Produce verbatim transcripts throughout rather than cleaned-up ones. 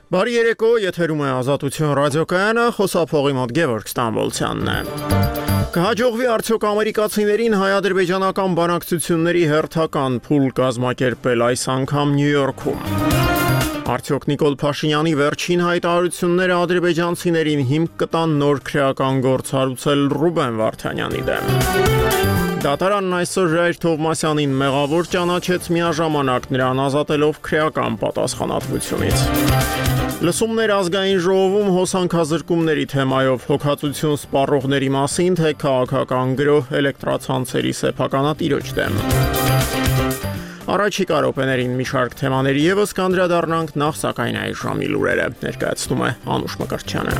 Բարի երեկո, եթերում է Ազատություն ռադիոկայանը, խոսափողի մոտ Գևորգ Ստամբոլցյանն է։ Կհաջողվի արդյոք ամերիկացիներին հայ-ադրբեջանական բանակցությունների հերթական փուլ կազմակերպել այս անգամ Նյու Յորքում։ Արդյոք Նիկոլ Փաշինյանի վերջին հայտարարությունները ադրբեջանցիներին հիմք կտան նոր քրեական գործ հարուցել Ռուբեն Վարդանյանի դեմ։ Դատարանն այսօր Ժայր Թովմասյանին մեղավոր ճանաչեց միաժամանակ նրան ազատելով քրեական պատասխանատվությունից։ Լսումներ ազգային ժողովում հոսանքազրկումների թեմայով հոգացություն սպառողների մասին, թե քաղաքական գրոհ էլեկտրացանցերի սեփականատիրոջ դեմ։ Առաջիկա րոպեներին մի շարք թեմաների ևս կանդրադառնանք, նախ սակայն այս ժամի լուրերը ներկայացնում է Անուշ Մկրտչյանը։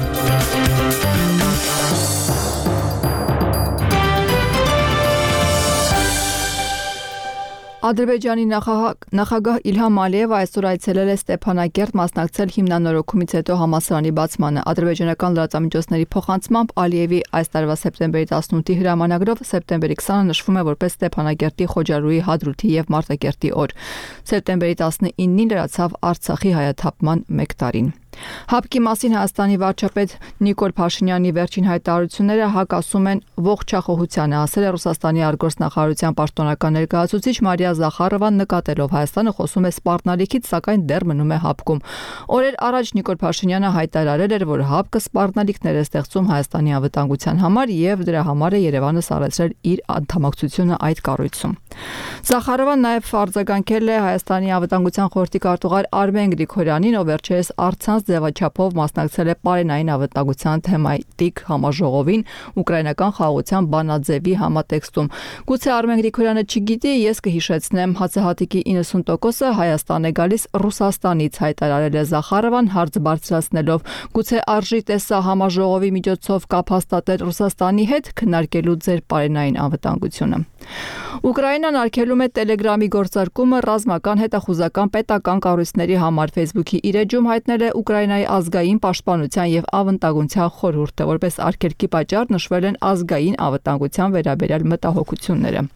Ադրբեջանի նախագահ Իլհամ Ալիևը այսօր այցելել է Ստեփանակերտ մասնակցել հիմնանորոգումից հետո համալսարանի բացմանը։ Ադրբեջանական լրատվամիջոցների փոխանցմամբ Ալիևի այս տարվա սեպտեմբերի տասնութի հրամանագրով սեպտեմբերի քսանը նշվում է որպես Ստեփանակերտի Խոջարուի Հադրութի եւ Մարտակերտի օր։ Սեպտեմբերի տասնինին լրացավ Արցախի հայաթափման մեկ տարին։ Հապկի մասին Հայաստանի վարչապետ Նիկոլ Փաշինյանի վերջին հայտարարությունները հակասում են ողջախոհությանը, ասել է Ռուսաստանի արտգործնախարարության պաշտոնական ներկայացուցիչ Մարիա Զախարովան, նկատելով Հայաստանը խոսում է սպառնալիքից, սակայն դեռ մնում է հապկում։ Օրեր առաջ Նիկոլ Փաշինյանը հայտարարել էր, որ հապկը սպառնալիքներ է ստեղծում Հայաստանի անվտանգության համար եւ դրա համար է Երևանը սարեցրել իր անդամակցությունը այդ կառույցում։ Զախարովան նաև արձագանքել է Հայաստանի անվտանգության խորհրդի քարտուղար Արմեն Գրիգորյանին, ով վերջերս առցանց ձևաչափով մասնակցել է Պարենային անվտանգության թեմատիկ համաժողովին ուկրաինական խաղաղության բանաձևի համատեքստում։ Գուցե Արմեն Գրիգորյանը չգիտի, ես կհիշեցնեմ, հացահատիկի իննսուն տոկոսը Հայաստան է գալիս Ռուսաստանից, հայտարարել է Զախարովան, հարց բարձրացնելով, գուցե արժի տեսա համաժողովի միջոցով կապ հաստատել Ռուսաստանի հետ, քննարկելու ձեր պարենային անվտանգությունը։ Ուկրաինան արգելում է Telegram-ի գործարկումը ռազմական, հետախուզական, պետական կառույցների համար։ Facebook-ի իր էջում հայտնել է Ուկրաինայի ազգային պաշտպանության եւ անվտանգության խորհուրդը, որպես արգելքի պատճառ նշվել են ազգային անվտանգության վերաբերյալ մտահոգությունները։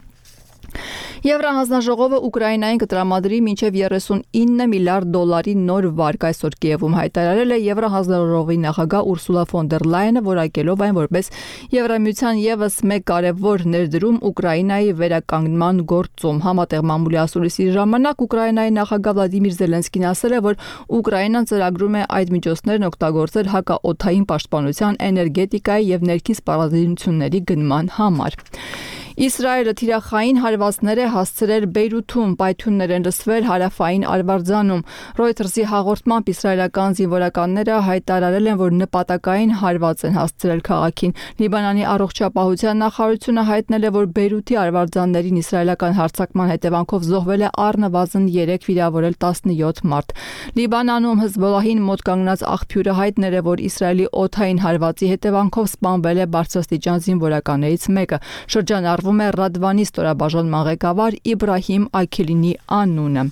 Եվրահանձնաժողովը Ուկրաինային կտրամադրի մինչև երեսունինը միլիարդ դոլարի նոր վարկ, այսօր Կիևում հայտարարել է Եվրահանձնաժողովի նախագահ Ուրսուլա ֆոն դեր Լայենը, որակելով այն որպես Եվրամիության ևս մեկ կարևոր ներդրում Ուկրաինայի վերականգնման գործում։ Համատեղ մամուլի ասուլիսի ժամանակ Ուկրաինայի նախագահ Վլադիմիր Զելենսկին ասել է, որ Ուկրաինան ծրագրում է այդ միջոցներն օգտագործել հակաօդային պաշտպանության, էներգետիկայի եւ ներքին սպառազինությունների գնման համար։ Իսրայելը թիրախային հարվածներ է հասցրել Բեյրութում, պայթյուններ են լսվել հարավային Արվարձանում։ Reuters-ի հաղորդմամբ իսրայելական զինվորականները հայտարարել են, որ նպատակային հարված են հասցրել քաղաքին։ Լիբանանի առողջապահության նախարարությունը հայտնել է, որ Բեյրութի արվարձաններին իսրայելական հարձակման հետևանքով զոհվել է առնվազն երեք, վիրավորել տասնյոթ մարդ։ Լիբանանում Հեզբոլլահին մոտ կանգնած աղբյուրը հայտնել է, որ Իսրայելի օդային հարվածի հետևանքով սպանվել է բարձրաստիճան զինվորականներից մեկը։ Շրջանառվում է Ռադվանի ստորաբաժանման ղեկավար Իբրահիմ Աքիլինի անունը։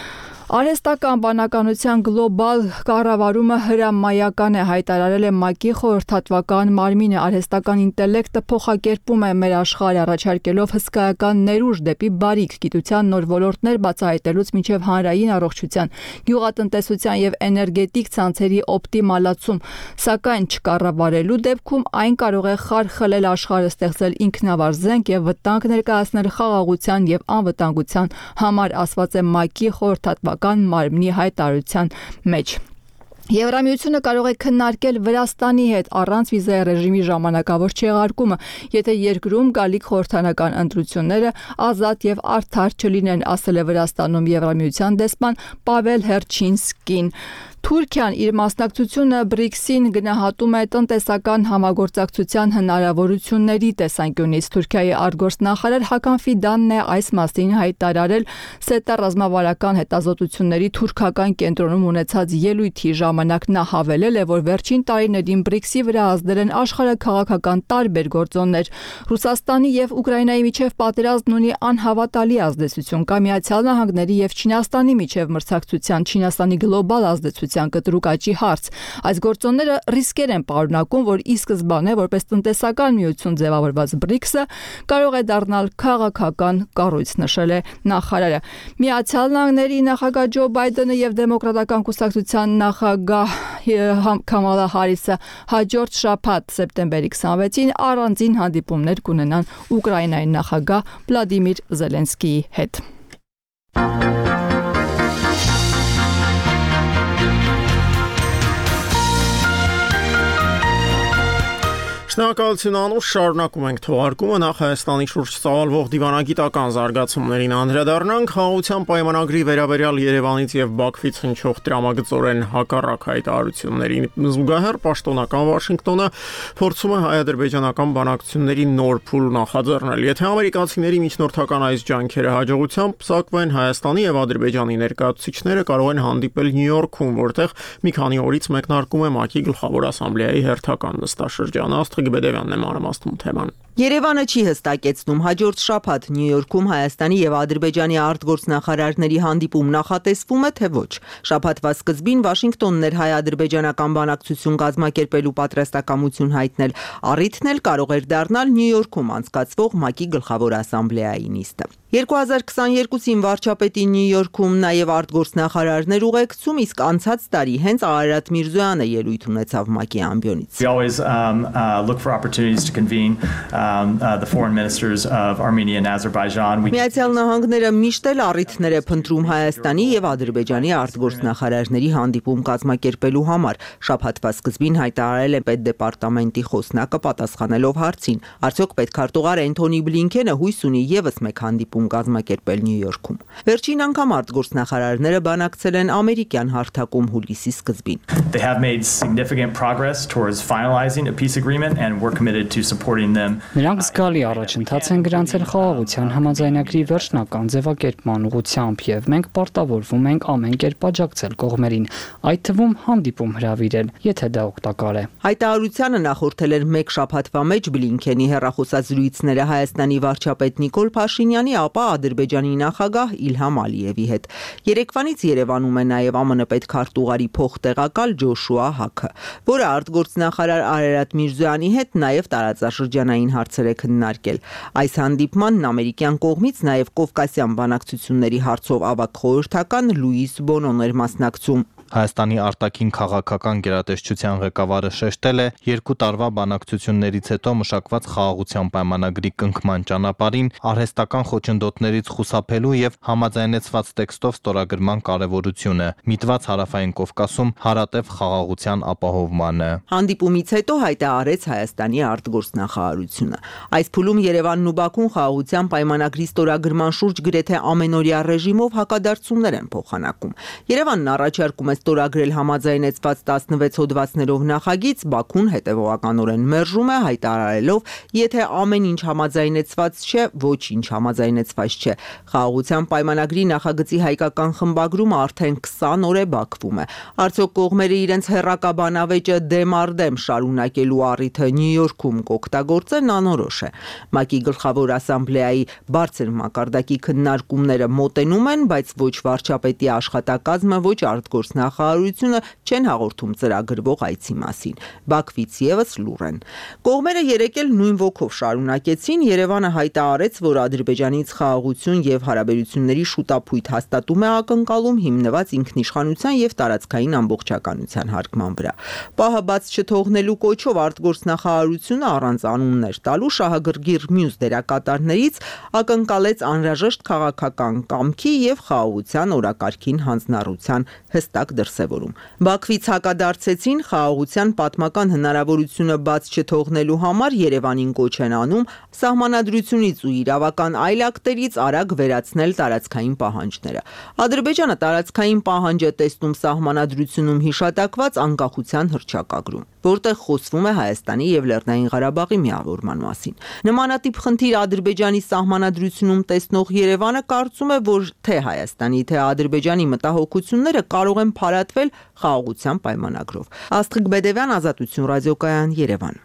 Արհեստական բանականության գլոբալ կառավարումը հրամայական է, հայտարարել է ՄԱԿ-ի խորհրդատվական մարմինը։ Արհեստական ինտելեկտը փոխակերպում է մեր աշխարհը, առաջարկելով հսկայական ներուժ դեպի բարիք, գիտության նոր ոլորտներ բացահայտելուց մինչև հանրային առողջության, գյուղատնտեսության եւ էներգետիկ ցանցերի օպտիմալացում, սակայն չկառավարելու դեպքում այն կարող է խարխլել աշխարհը, ստեղծել ինքնավար զենք եւ վտանգ ներկայացնել խաղաղության եւ անվտանգության համար, ասված է ՄԱԿ-ի խորհրդատվական մարմնի հայտարարության մեջ։ Եվրամիությունը կարող է քննարկել Վրաստանի հետ առանց վիզայի ռեժիմի ժամանակավոր չեղարկումը, եթե երկրում գալիք խորհրդանական ընտրությունները ազատ եւ արդար չլինեն, ասել է Վրաստանում Եվրամիության դեսպան Պավել Հերչինսկին։ Թուրքիան իր մասնակցությունը բրիքսին գնահատում է տնտեսական համագործակցության հնարավորությունների տեսանկյունից։ Թուրքիայի արտգործնախարար Հական Ֆիդանն է այս մասին հայտարարել ՍԵՏԱ ռազմավարական հետազոտությունների թուրքական կենտրոնում ունեցած ելույթի ժամանակ։ Նա հավելել է, որ վերջին տարիներին բրիքսի վրա ազդել են աշխարհաքաղաքական տարբեր գործոններ։ Ռուսաստանի եւ Ուկրաինայի միջև պատերազմն ունի անհավատալի ազդեցություն, կա Միացյալ Նահանգների եւ Չինաստանի միջև մրցակցության, Չինաստանի գլոբալ ազդեցություն տնտեսագիտության կտրուկ աճի հարց։ Այս գործոնները ռիսկեր են պարունակում, որ ի սկզբանե որպես տնտեսական միություն ձևավորված բրիքսը կարող է դառնալ քաղաքական կառույց, նշել է նախարարը։ Միացյալ Նահանգների նախագահ Ջո Բայդենը եւ դեմոկրատական կուսակցության նախագահ Քամալա Հարիսը հաջորդ շաբաթ սեպտեմբերի քսանվեցին առանձին հանդիպումներ կունենան Ուկրաինայի նախագահ Վլադիմիր Զելենսկիի հետ։ Շնորհակալություն Անուշ, շարունակում ենք թողարկումը, նախ Հայաստանի շուրջ ծավալվող դիվանագիտական զարգացումներին անդրադառնանք, խաղաղության պայմանագրի վերաբերյալ Երևանից եւ Բաքվից հնչող տրամագծորեն հակառակ հայտարարություններին զուգահեռ պաշտոնական Վաշինգտոնը փորձում է հայ-ադրբեջանական բանակցությունների նոր փուլ նախաձեռնել։ Եթե ամերիկացիների միջնորդական այս ջանքերը հաջողությամբ պսակվեն, Հայաստանի եւ Ադրբեջանի ներկայացուցիչները կարող են հանդիպել Նյու Յորքում, որտեղ մի քանի օրից մեկնարկում է ՄԱԿ-ի գլխավոր ասամբլեայի հերթական նստաշրջանը։ Բեդևյանն է մանրամասնում թեման։ Երևանը չի հստակեցնում հաջորդ շաբաթ Նյու Յորքում Հայաստանի եւ Ադրբեջանի արտգործնախարարների հանդիպում նախատեսվում է թե ոչ։ Շաբաթվա սկզբին Վաշինգտոնն էր հայ-ադրբեջանական բանակցություն կազմակերպելու պատրաստակամություն հայտնել։ Առիթն էլ կարող էր դառնալ Նյու Յորքում անցկացվող ՄԱԿ-ի գլխավոր ասամբլեայի նիստը։ երկու հազար քսաներկուսին վարչապետի Նյու Յորքում նաև արտգործնախարարներ ուղեկցում, իսկ անցած տարի հենց Արարատ Միրզոյանը ելույթ ունեցավ ՄԱԿ-ի ամբիոնից։ We always um, uh, look for opportunities to convene um, uh, the foreign ministers of Armenia and Azerbaijan. Միացյալ Նահանգները միշտ էլ առիթներ է փնտրում Հայաստանի եւ Ադրբեջանի արտգործնախարարների հանդիպում կազմակերպելու համար։ Շաբաթվա սկզբին հայտարարել է պետդեպարտամենտի խոսնակը պատասխանելով հարցին. արդյոք պետքարտուղար Էնթոնի Բլինքենը հույս ունի եւս մեկ հանդիպում կազմակերպել Նյու Յորքում։ Վերջին անգամ արտգործնախարարները բանակցել են ամերիկյան հարթակում հուլիսի սկզբին։ They have made significant progress towards finalizing a peace agreement and we're committed to supporting them. Նրանք զգալի առաջընթաց են գրանցել խաղաղության համաձայնագրի վերջնական ձևակերպման ուղղությամբ եւ մենք պարտավորվում ենք ամեն կերպ աջակցել կողմերին, այդ թվում հանդիպում հրավիրել, եթե դա օգտակար է։ Հայտարարությանը նախորդել էր մեկ շաբաթվա մեջ Բլինքենի հեռախոսազրույցները Հայաստանի վարչապետ Նիկոլ Փաշինյանի, ապա Ադրբեջանի նախագահ Իլհամ Ալիևի հետ։ Երեկվանից Երևանում է նաև ԱՄՆ պետքարտուղարի փոխտեղակալ Ջոշուա Հաքը, որը արտգործնախարար Արարատ Միրզոյանի հետ նաև տարածաշրջանային հարցեր է քննարկել։ Այս հանդիպմանն ամերիկյան կողմից նաև կովկասյան բանակցությունների հարցով ավագ խորհրդական Լուիս Բոնոն էր մասնակցում։ Հայաստանի արտաքին քաղաքական գերատեսչության ղեկավարը շեշտել է երկու տարվա բանակցություններից հետո մշակված խաղաղության պայմանագրի կնքման ճանապարհին արհեստական խոչընդոտներից խուսափելու եւ համաձայնեցված տեքստով ստորագրման կարեւորությունը, միտված Հարավային Կովկասում հարատև խաղաղության ապահովմանը։ Հանդիպումից հետո հայտարարեց Հայաստանի արտգործնախարարությունը։ Այս փուլում Երևանն ու Բաքուն խաղաղության պայմանագրի ստորագրման շուրջ գրեթե ամենօրյա ռեժիմով հակադարձումներ են փոխանակում։ Երևանն առաջարկում է ստորագրել համաձայնեցված տասնվեց հոդվածներով նախագիծ, Բաքուն հետևողականորեն մերժում է, հայտարարելով, եթե ամեն ինչ համաձայնեցված չէ, ոչինչ համաձայնեցված չէ։ Խաղաղության պայմանագրի նախագծի հայկական խմբագրումը արդեն քսան օր է բաքվում է։ Արդյոք կողմերը իրենց հերրակա բանավեճը դեմ առ դեմ շարունակելու առիթը Նյու Յորքում կօգտագործեն անորոշ է։ ՄԱԿ-ի գլխավոր ասամբլեայի բարձր մակարդակի քննարկումները մոտենում են, բայց ոչ վարչապետի աշխատակազմը, ոչ արտգործնախարարությունը չեն հաղորդում ծրագրվող այցի մասին։ Բաքվից եւս լուր են։ Կողմերը երեկ էլ նույն ոգով շարունակեցին, Երևանը հայտարարեց, որ Ադրբեջանից խաղաղություն եւ հարաբերությունների շուտապույտ հաստատում է ակնկալում, հիմնված ինքնիշխանության եւ տարածքային ամբողջականության հարգման վրա։ Պահը բաց չթողնելու կոչով արտգործնախարարությունը առանց անուններ տալու շահագրգիռ մյուս դերակատարներից ակնկալեց անհրաժեշտ քաղաքական կամքի եւ խաղաղության օրակարգին հանձնառության հստակ դրսևորում։ Բաքվից հակադարձեցին խաղաղության պատմական հնարավորությունը բաց չթողնելու համար Երևանին կոչ են անում սահմանադրությունից ու իրավական այլ ակտերից արագ վերացնել տարածքային պահանջները։ Ադրբեջանը տարածքային պահանջ է տեսնում սահմանադրությունում հիշատակված անկախության հռչակագրում, որտեղ խոսվում է Հայաստանի եւ Լեռնային Ղարաբաղի միավորման մասին։ Նմանատիպ խնդիր Ադրբեջանի սահմանադրությունում տեսնող Երևանը կարծում է, որ թե Հայաստանի, թե Ադրբեջանի մտահոգությունները կարող են փարատվել խաղաղության պայմանագրով։ Աստղիկ Բեդևյան, Ազատություն ռադիոկայան, Երևան։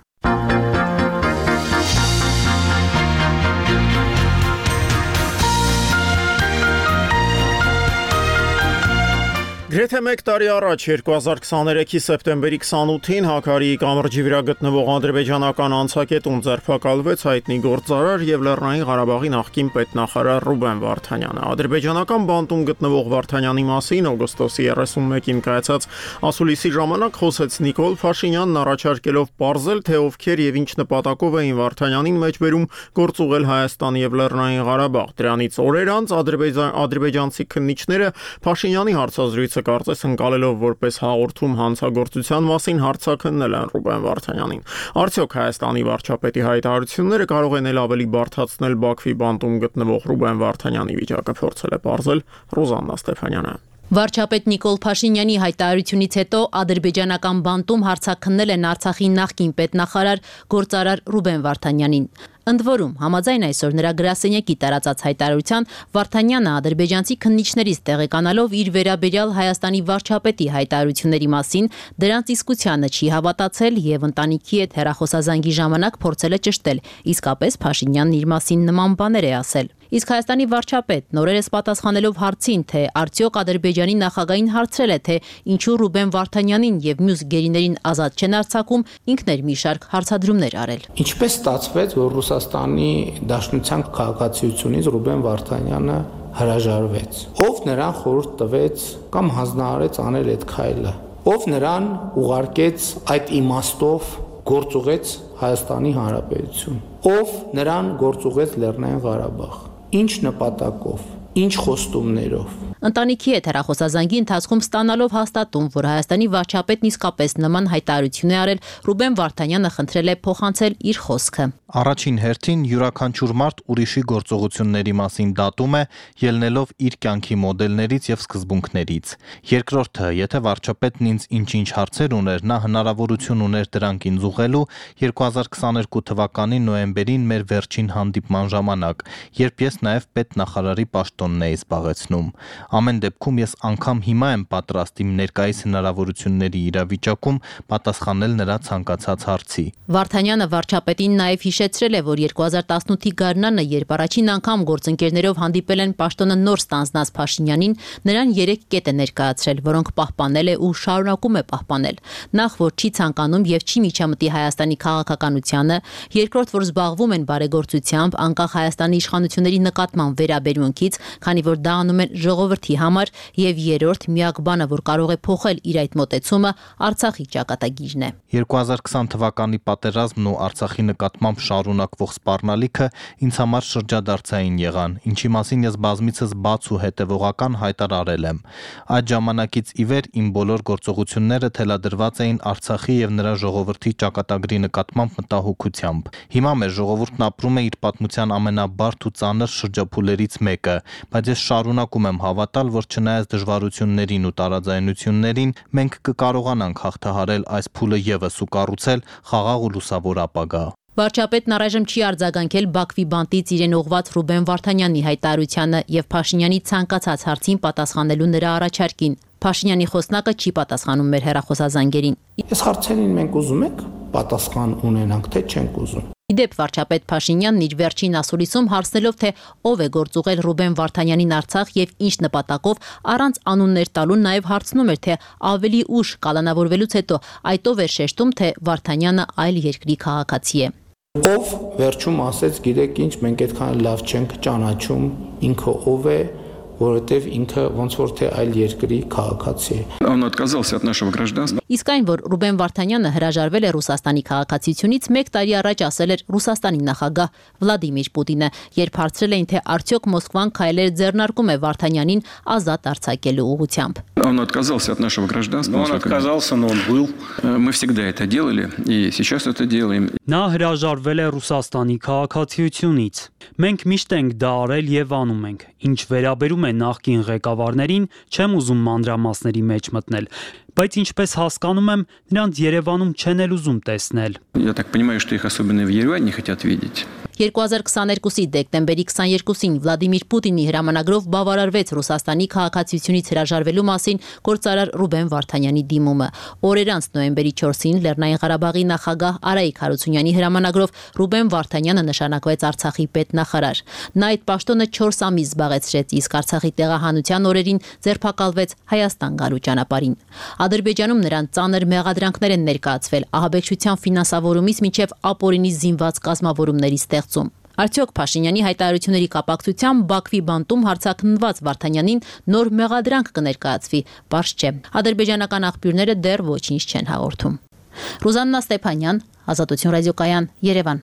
Գրեթե մեկ տարի առաջ երկու հազար քսաներեքի սեպտեմբերի քսանութին Հակարիի կամրջի վրա գտնվող ադրբեջանական անցակետում ձերբակալվեց հայտնի գործարար եւ Լեռնային Ղարաբաղի նախկին պետնախարար Ռուբեն Վարդանյանը։ Ադրբեջանական բանտում գտնվող Վարդանյանի մասին օգոստոսի երեսունմեկին կայացած ասուլիսի ժամանակ խոսեց Նիկոլ Փաշինյանն, առաջարկելով պարզել, թե ովքեր եւ ինչ նպատակով էին Վարդանյանին մեջբերում գործուղել Հայաստան եւ Լեռնային Ղարաբաղ։ Դրանից օրեր անց ադրբեջանցի քննիչները Փաշինյանի հարցազրույցը կարծես ընկալելով որպես հաղորդում հանցագործության մասին հարցաքննել են Ռուբեն Վարդանյանին։ Արդյոք Հայաստանի վարչապետի հայտարարությունները կարող են ավելի բարդացնել Բաքվի բանտում գտնվող Ռուբեն Վարդանյանի վիճակը, փորձել է պարզել Ռոզաննա Ստեփանյանը։ Վարչապետ Նիկոլ Փաշինյանի հայտարարությունից հետո ադրբեջանական բանտում հարցաքննել են Արցախի նախկին պետնախարար գործարար Ռուբեն Վարդանյանին։ Ընդ որում, համաձայն այսօր նրա գրասենյակի տարածած հայտարարության, Վարդանյանը ադրբեջանցի քննիչներից տեղեկանալով իր վերաբերյալ Հայաստանի վարչապետի հայտարարությունների մասին դրանց իսկությանը չի հավատացել եւ ընտանիքի հետ հեռախոսազանգի ժամանակ փորձել է ճշտել, իսկապես Փաշինյանն իր մասին նման բաներ է ասել։ Իսկ Հայաստանի վարչապետ նորերս պատասխանելով հարցին, թե արդյոք Ադրբեջանի նախագահին հարցրել է, թե ինչու Ռուբեն Վարդանյանին եւ մյուս գերիներին ազատ չեն արձակում, ինքն էր մի շարք հարցադրումներ արել։ Ինչպես ստացվեց, որ Ռուսաստանի Դաշնության քաղաքացիությունից Ռուբեն Վարդանյանը հրաժարվեց։ Ով նրան խորհուրդ տվեց կամ հանձնարարեց անել այդ քայլը։ Ով նրան ուղարկեց այդ իմաստով գործուղեց Հայաստանի Հանրապետություն։ Ով նրան գործուղեց Լեռնային Ղարաբաղ։ Ինչ նպատակով, ինչ խոստումներով։ Ընտանիքի հետ հեռախոսազանգի ընթացքում ստանալով հաստատում, որ Հայաստանի վարչապետն իսկապես նման հայտարարություն է արել, Ռուբեն Վարդանյանը խնդրել է փոխանցել իր խոսքը։ Առաջին հերթին յուրաքանչյուր մարդ ուրիշի գործողությունների մասին դատում է, ելնելով իր կյանքի մոդելներից եւ սկզբունքներից։ Երկրորդը, եթե վարչապետն ինձ ինչ-ինչ հարցեր ուներ, նա հնարավորություն ուներ դրանք ինձ ուղղելու երկու հազար քսաներկու թվականի նոյեմբերին մեր վերջին հանդիպման ժամանակ, երբ ես նաեւ պետնախարարի պաշտոնն էի զբաղեցնում։ Ամեն դեպքում ես անգամ հիմա եմ պատրաստ իմ ներկայիս հնարավորությունների իրավիճակում պատասխանել նրա ցանկացած հարցի։ Վարդանյանը վարչապետին նաև հիշեցրել է, որ երկու հազար տասնութի գարնանը, երբ առաջին անգամ գործընկերներով հանդիպել են պաշտոնը նոր ստանձնած Փաշինյանին, նրան երեք կետ է ներկայացրել, որոնք պահպանել է ու շարունակում է պահպանել։ Նախ, որ չի ցանկանում եւ չի միջամտի Հայաստանի քաղաքականությանը, երկրորդ, որ զբաղվում են բարեգործությամբ, անկախ Հայաստանի իշխանությունների նկատմամբ վերաբերմունքից, քանի որ դա անում են ժողովրդի համար, եւ երրորդ, միակ բանը, որ կարող է փոխել իր այդ մոտեցումը, Արցախի ճակատագիրն է։ երկու հազար քսան թվականի պատերազմն ու Արցախի նկատմամբ շարունակվող սպառնալիքը ինձ համար շրջադարձային եղան, ինչի մասին ես բազմիցս բաց ու հետևողական հայտարարել եմ։ Այդ ժամանակից ի վեր իմ բոլոր գործողությունները թելադրված էին Արցախի եւ նրա ժողովրդի ճակատագրի նկատմամբ մտահոգությամբ։ Հիմա մեր ժողովուրդն ապրում է իր պատմության ամենաբարդ ու ծանր շրջափուլերից մեկը, բայց ես շարունակում եմ հավատալ, որ չնայած դժվարություններին ու տարաձայնություններին, մենք կկարողանանք հաղթահարել այս փուլը եւս ու կառուցել խաղաղ ու լուսավոր ապագա։ Վարչապետն առայժմ չի արձագանքել Բաքվի բանտից իրեն ուղղված Ռուբեն Վարդանյանի հայտարարությանը եւ Փաշինյանի ցանկացած հարցին պատասխանելու նրա առաջարկին։ Փաշինյանի խոսնակը չի պատասխանում մեր հեռախոսազանգերին։ Այս հարցերին մենք ուզում ենք պատասխան ունենանք, թե չենք ուզում։ Իդեպ վարչապետ Փաշինյանն իր վերջին ասուլիսում հարցնելով, թե ով է գործուղել Ռուբեն Վարդանյանին Արցախ եւ ինչ նպատակով, առանց անուններ տալու նաեւ հարցնում էր, թե ավելի ուշ կալանավորվելուց հետո այդ ով էր շեշտում, թե Վարդանյանը այլ երկրի քաղաքացի է։ Ով վերջում ասեց, գիտեք ինչ, մենք այդքան լավ չենք ճանաչում, ինքը ով է, որովհետև ինքը ոնց որ թե այլ երկրի քաղաքացի է։ Он отказался от нашего гражданства. Իսկ այն, որ Ռուբեն Վարդանյանը հրաժարվել է Ռուսաստանի քաղաքացիությունից, մեկ տարի առաջ ասել էր Ռուսաստանի նախագահ Վլադիմիր Պուտինը, երբ հարցրել էին, թե արդյոք Մոսկվան քայլեր ձեռնարկում է Վարդանյանին ազատ արձակելու ուղղությամբ։ Он отказался от нашего гражданства. Он отказался, но он был. Мы всегда это делали и сейчас это делаем. Նա հրաժարվել է Ռուսաստանի քաղաքացիությունից։ Մենք միշտ ենք դա արել եւ անում ենք։ Ինչ վերաբերում է նախկին ղեկավարներին, չեմ ուզում մանրամասների մեջ մտնել, բայց ինչպես հասկանում եմ, նրանց Երևանում չեն էլ ուզում տեսնել։ Я так понимаю, что их особенно в Ереване не хотят видеть. երկու հազար քսաներկուսի դեկտեմբերի քսաներկուսին Վլադիմիր Պուտինի հրամանագրով բավարարվեց Ռուսաստանի քաղաքացիությունից հրաժարվելու մասին գործարար Ռուբեն Վարդանյանի դիմումը։ Օրեր անց նոյեմբերի չորսին Լեռնային Ղարաբաղի նախագահ Արայիկ Հարությունյանի հրամանագրով Ռուբեն Վարդանյանը նշանակվեց Արցախի պետնախարար։ Նա այդ պաշտոնը չորս ամիս զբաղեցրեց, իսկ Արցախի տեղահանության օրերին ձերբակալվեց Հայաստան գալու ճանապարհին։ Ադրբեջանում նրան ծանր մեղադրանքներ են ներկայացվել ահաբեկչության ֆինանսավորումից մինչև ապօրինի զինված կազմավորումների ստեղծում։ Արդյոք Փաշինյանի հայտարարությունների կապակցությամբ Բաքվի բանտում հարցաքննված Վարդանյանին նոր մեղադրանք կներկայացվի, պարզ չէ։ Ադրբեջանական աղբյուրները դեռ ոչինչ չեն հաղորդում։ Ռուզաննա Ստեփանյան, Ազատություն ռադիոկայան, Երևան։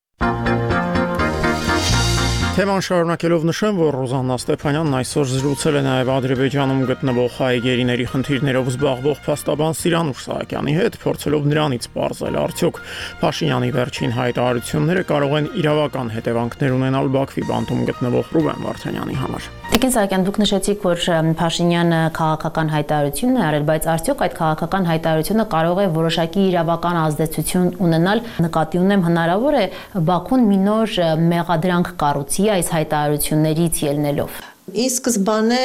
Թեման շարունակելով նշեմ, որ Ռուզաննա Ստեփանյանն այսօր զրուցել է նաև Ադրբեջանում գտնվող հայ գերիների խնդիրներով զբաղվող փաստաբան Սիրանուշ Սահակյանի հետ, փորձելով նրանից պարզել, արդյոք Փաշինյանի վերջին հայտարարությունները կարող են իրավական հետևանքներ ունենալ Բաքվի բանտում գտնվող Ռուբեն Վարդանյանի համար։ Տիկին Սահակյան, դուք նշեցիք, որ Փաշինյանը քաղաքական հայտարարություն է արել, բայց արդյոք այդ քաղաքական հայտարարությունը կարող է որոշակի իրավական ազդեցություն ունենալ, նկատի ունեմ հնարավոր է Բաքուն մի նոր մեղադրանք կառուցի այս հայտարարություններից ելնելով։ Ի սկզբանե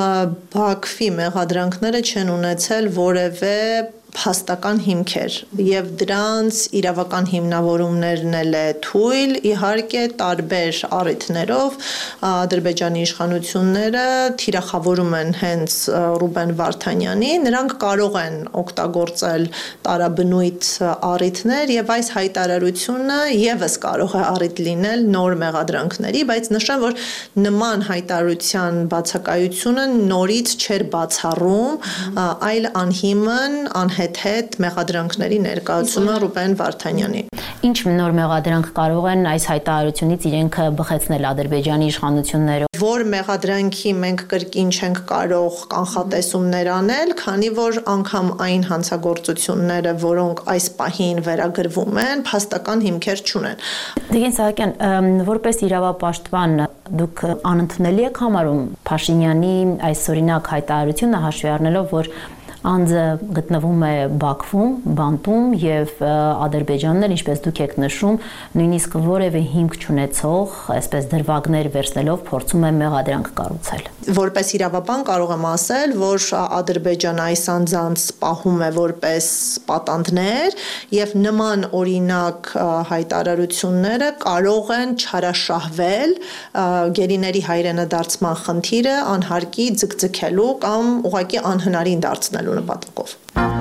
Բաքվի մեղադրանքները չեն ունեցել որևէ փաստական հիմքեր եւ դրանց իրավական հիմնավորումներն էլ է թույլ իհարկե տարբեր առիթներով Ադրբեջանի իշխանությունները թիրախավորում են հենց Ռուբեն Վարդանյանի, նրանք կարող են օգտագործել տարաբնույթ առիթներ եւ այս հայտարարությունը եւս կարող է առիթ լինել նոր մեղադրանքների, բայց նշեմ, որ նման հայտարարության բացակայությունը նորից չէր բացառում այլ անհիմն անհետ հետ մեղադրանքների ներկայացումը Ռուբեն Վարդանյանի։ Ինչ նոր մեղադրանք կարող են այս հայտարարությունից իրենք բխեցնել Ադրբեջանի իշխանությունները։ Որ մեղադրանքի մենք կրկին չենք կարող կանխատեսումներ անել, քանի որ անգամ այն հանցագործությունները, որոնք այս պահին վերագրվում են, փաստական հիմքեր չունեն։ Տիկին Սահակյան, որպես իրավապաշտպան դուք անընդունելի եք համարում Փաշինյանի այս օրինակ հայտարարությունը հաշվի առնելով, որ անձը գտնվում է Բաքվում, բանտում եւ Ադրբեջանն էլ, ինչպես դուք եք նշում, նույնիսկ որևէ հիմք չունեցող, այսպես դրվագներ վերցնելով փորձում է մեղադրանք կառուցել։ Որպես իրավաբան կարող եմ ասել, որ Ադրբեջանը այս անձանց պահում է որպես պատանդներ եւ նման օրինակ հայտարարությունները կարող են չարաշահվել գերիների հայրենադարձման խնդիրը անհարկի ձգձգելու կամ ուղղակի անհնարին դարձնելու նպատակով։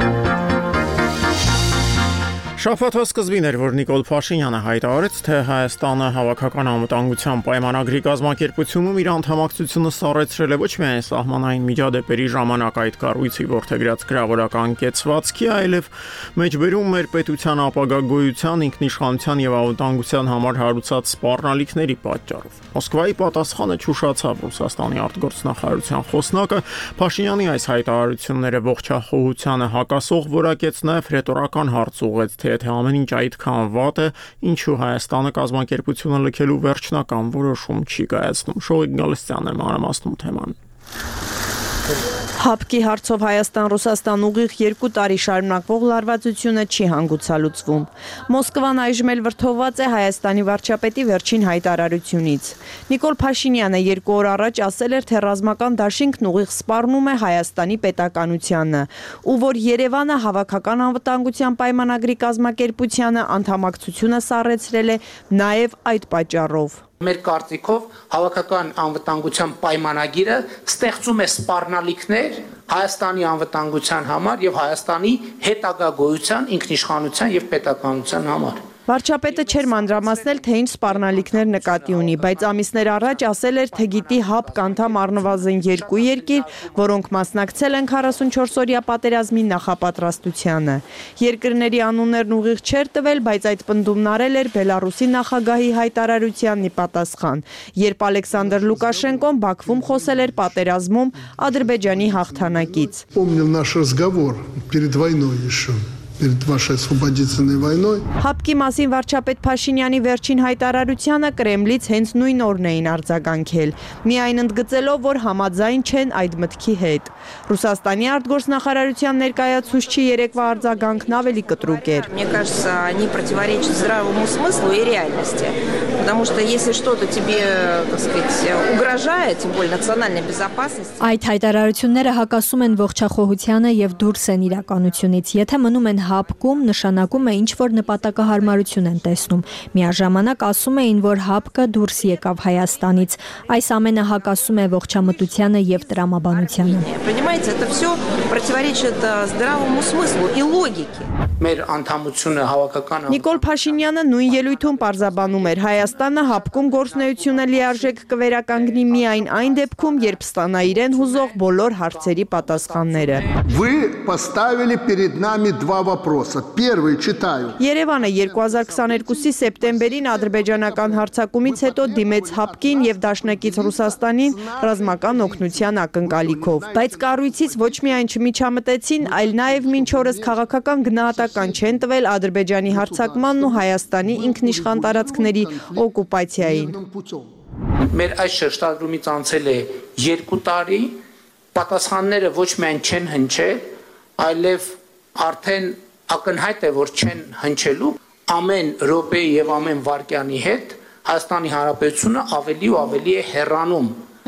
Շաբաթվա սկզբին էր, որ Նիկոլ Փաշինյանը հայտարարեց, թե Հայաստանը հավաքական անվտանգության պայմանագրի կազմակերպությունում իր անդամակցությունը սառեցրել է ոչ միայն սահմանային միջադեպերի ժամանակ այդ կառույցի որդեգրած գրավորական կեցվածքի, այլև մեջբերում մեր պետության ապագա գոյության, ինքնիշխանության եւ անվտանգության համար հարուցած սպառնալիքների պատճառով։ Մոսկվայի պատասխանը չուշացավ Ռուսաստանի արտգործնախարարության խոսնակը Փաշինյանի այս հայտարարությունները ողջախոհությանը հակասող որակեց նաեւ ռետորական հարց ուղղեց, թե եթե ամեն ինչ այդքան վատ է, ինչու Հայաստանը կազմակերպությունը լքելու վերջնական որոշում չի կայացնում։ Շողիկ Գալստյանն է մանրամասնում թեման։ Հապկի հարցով Հայաստան-Ռուսաստան ուղիղ երկու տարի շարունակվող լարվածությունը չի հանգուցալուծվում։ Մոսկվան այժմ էլ վրդովված է Հայաստանի վարչապետի վերջին հայտարարությունից։ Նիկոլ Փաշինյանը երկու օր առաջ ասել էր, թե ռազմական դաշինքն ուղիղ սպառնում է Հայաստանի պետականությանը, ու որ Երևանը հավաքական անվտանգության պայմանագրի կազմակերպությանը անդամակցությունը սառեցրել է նաև այդ պատճառով։ Մեր կարծիքով հավաքական անվտանգության պայմանագիրը ստեղծում է սպառնալիքներ Հայաստանի անվտանգության համար եւ Հայաստանի հետագա գոյության, ինքնիշխանության եւ պետականության համար։ Վարչապետը չէր մանրամասնել, թե ինչ սպառնալիքներ նկատի ունի, բայց ամիսներ առաջ ասել էր, թե գիտի ՀԱՊԿ անդամ առնվազն երկու երկիր, որոնք մասնակցել են քառասունչորս-օրյա պատերազմի նախապատրաստությանը։ Երկրների անուններն ուղիղ չէր տվել, բայց այդ պնդումն արել էր Բելարուսի նախագահի հայտարարությանն ի պատասխան, երբ Ալեքսանդր Լուկաշենկոն Բաքվում խոսել էր պատերազմում Ադրբեջանի հաղթանակից։ Помнил наш разговор перед войной еще. перед вашей освободительной войной. Հապկի մասին վարչապետ Փաշինյանի վերջին հայտարարությանը Կրեմլից հենց նույն օրն էին արձագանքել, միայն ընդգծելով, որ համաձայն չեն այդ մտքի հետ։ Ռուսաստանի արտգործնախարարության ներկայացուցչի երեկվա արձագանքն ավելի կտրուկ էր։ Мне кажется, они противоречат здравому смыслу и реальности, потому что если что-то тебе, так сказать, угрожает, тем более национальной безопасности. Այդ հայտարարությունները հակասում են ողջախոհությանը եւ դուրս են իրականությունից։ Եթե մնում են հապկում, նշանակում է ինչ որ նպատակահարմարություն են տեսնում։ Միաժամանակ ասում էին, որ հապկը դուրս եկավ Հայաստանից։ Այս ամենը հակասում է ողջամտությանը եւ տրամաբանությանը։ Понимаете, это все противоречит здравому смыслу и логике. Մեր անդամությունը հավաքական Նիկոլ Փաշինյանը նույն ելույթում պարզաբանում էր Հայաստանը հապկում գործունեությունը լիարժեք կվերականգնի միայն այն դեպքում, երբ ստանա իրեն հուզող բոլոր հարցերի պատասխանները։ Вы поставили перед нами два вопроса. Первый читаю. Երևանը երկու հազար քսաներկուսի սեպտեմբերին ադրբեջանական հարձակումից հետո դիմեց հապկին եւ դաշնակից Ռուսաստանին ռազմական օգնության ակնկալիքով, բայց կառույցից ոչ միայն չմիջամտեցին, այլ նաեւ մինչ օրս քաղաքական գնահատական չեն տվել Ադրբեջանի հարձակմանն ու Հայաստանի ինքնիշխան տարածքների օկուպացիային։ Մեր այս շեշտադրումից անցել է երկու տարի, պատասխանները ոչ միայն չեն հնչել, այլև արդեն ակնհայտ է, որ չեն հնչելու, ամեն րոպեի եւ ամեն վայրկյանի հետ Հայաստանի Հանրապետությունը ավելի ու ավելի է հեռանում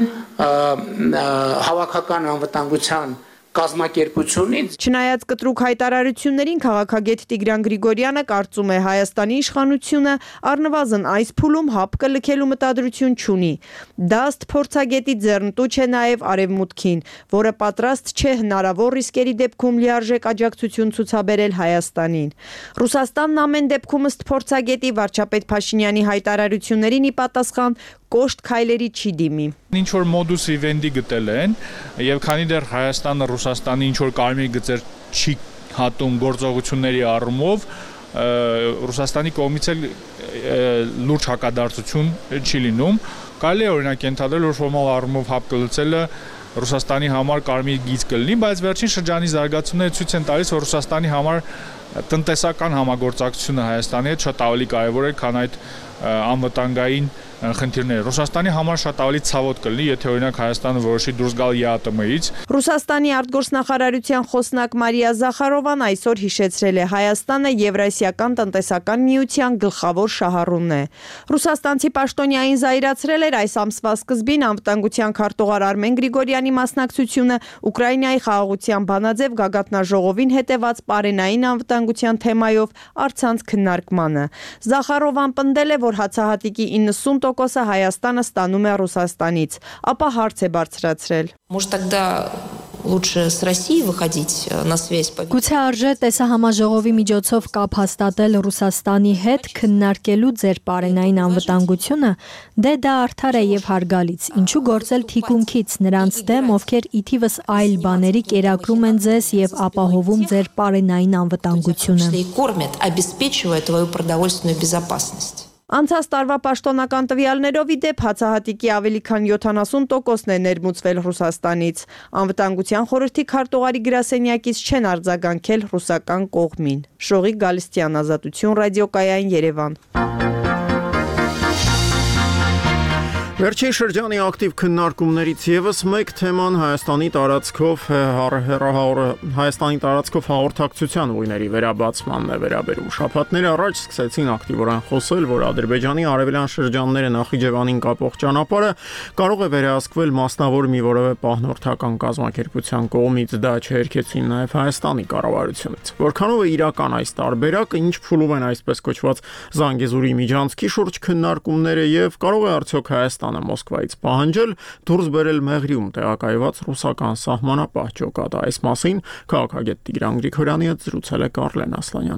հավաքական անվտանգության կազմակերպությունից։ Չնայած կտրուկ հայտարարություններին քաղաքագետ Տիգրան Գրիգորյանը կարծում է Հայաստանի իշխանությունը առնվազն այս փուլում հապկը լքելու մտադրություն չունի։ Դա ըստ փորձագետի ձեռնտու չէ նաև Արևմուտքին, որը պատրաստ չէ հնարավոր ռիսկերի դեպքում լիարժեք աջակցություն ցուցաբերել Հայաստանին։ Ռուսաստանն ամեն դեպքում ըստ փորձագետի վարչապետ Փաշինյանի հայտարարություններին ի պատասխան կոշտ քայլերի չի դիմի։ Ինչ որ մոդուս վիվենդի գտել են եւ քանի դեռ Հայաստանը Ռուսաստանի ինչ որ կարմիր գծեր չի հատում գործողությունների առումով, Ռուսաստանի կողմից էլ լուրջ հակադարձություն չի լինում։ Կարելի է օրինակ ենթադրել, որ ֆորմալ առումով հապկը լուծելը Ռուսաստանի համար կարմիր գիծ կլինի, բայց վերջին շրջանի զարգացումները ցույց են տալիս, որ Ռուսաստանի համար տնտեսական համագործակցությունը Հայաստանի հետ շատ ավելի կարևոր է, քան այդ անվտանգային խնդիրները։ Ռուսաստանի համար շատ ավելի ցավոտ կլինի, եթե օրինակ Հայաստանը որոշի դուրս գալ ԵԱՏՄ-ից։ Ռուսաստանի արտգործնախարարության խոսնակ Մարիա Զախարովան այսօր հիշեցրել է Հայաստանը Եվրասիական տնտեսական միության գլխավոր շահառուն է։ Ռուսաստանցի պաշտոնյային զայրացրել էր այս ամսվա սկզբին անվտանգության քարտուղար Արմեն Գրիգորյանի մասնակցությունը Ուկրաինայի խաղաղության բանաձև գագաթնաժողովին հետևած պարենային անվտանգության թեմայով առցանց քննարկմանը։ Զախարովան պնդել է, որ հացահատիկի իննսուն տոկոսը Հայաստանը ստանում է Ռուսաստանից, ապա հարց է բարձրացրել։ Может тогда лучше с Россией выходить на связь? Գուցե արժե տեսահամաժողովի միջոցով կապ հաստատել Ռուսաստանի հետ քննարկելու ձեր պարենային անվտանգությունը, դե դա արդար է եւ հարգալից։ Ինչու գործել թիկունքից նրանց դեմ, ովքեր ի թիվս այլ բաների կերակրում են ձեզ եւ ապահովում ձեր պարենային անվտանգությունը։ Кормят, обеспечивая твою продовольственную безопасность. Անցած տարվա պաշտոնական տվյալներով ի դեպ հացահատիկի ավելի քան յոթանասուն տոկոսն է ներմուծվել Ռուսաստանից։ Անվտանգության խորհրդի քարտուղարի գրասենյակից չեն արձագանքել ռուսական կողմին։ Շողիկ Գալստյան, Ազատություն, ռադիոկայան, Երևան։ Վերջին շրջանի ակտիվ քննարկումներից եւս մեկ թեման Հայաստանի տարածքով Հայաստանի տարածքով հաղորդակցության ուղիների վերաբացմանն է վերաբերում։ Շաբաթներ առաջ սկսեցին ակտիվորեն խոսել, որ Ադրբեջանի արևելյան շրջանները Նախիջևանին կապող ճանապարհը կարող է վերահսկվել մասնավոր մի որևէ պահնորդական կազմակերպության կողմից, դա չհերքեցին նաեւ Հայաստանի կառավարությունից։ Որքանով է իրական այս տարբերակը, ինչ փուլում են այսպես կոչված Զանգեզուրի միջանցքի շուրջ քննարկումները եւ կարող է արդյոք Հայաստանը Մոսկվայից պահանջել դուրս բերել Մեղրիում տեղակայված ռուսական սահմանապահ ջոկատը։ Այս մասին քաղաքագետ Տիգրան Գրիգորյանի հետ զրուցել է Կարլեն Ասլանյանը։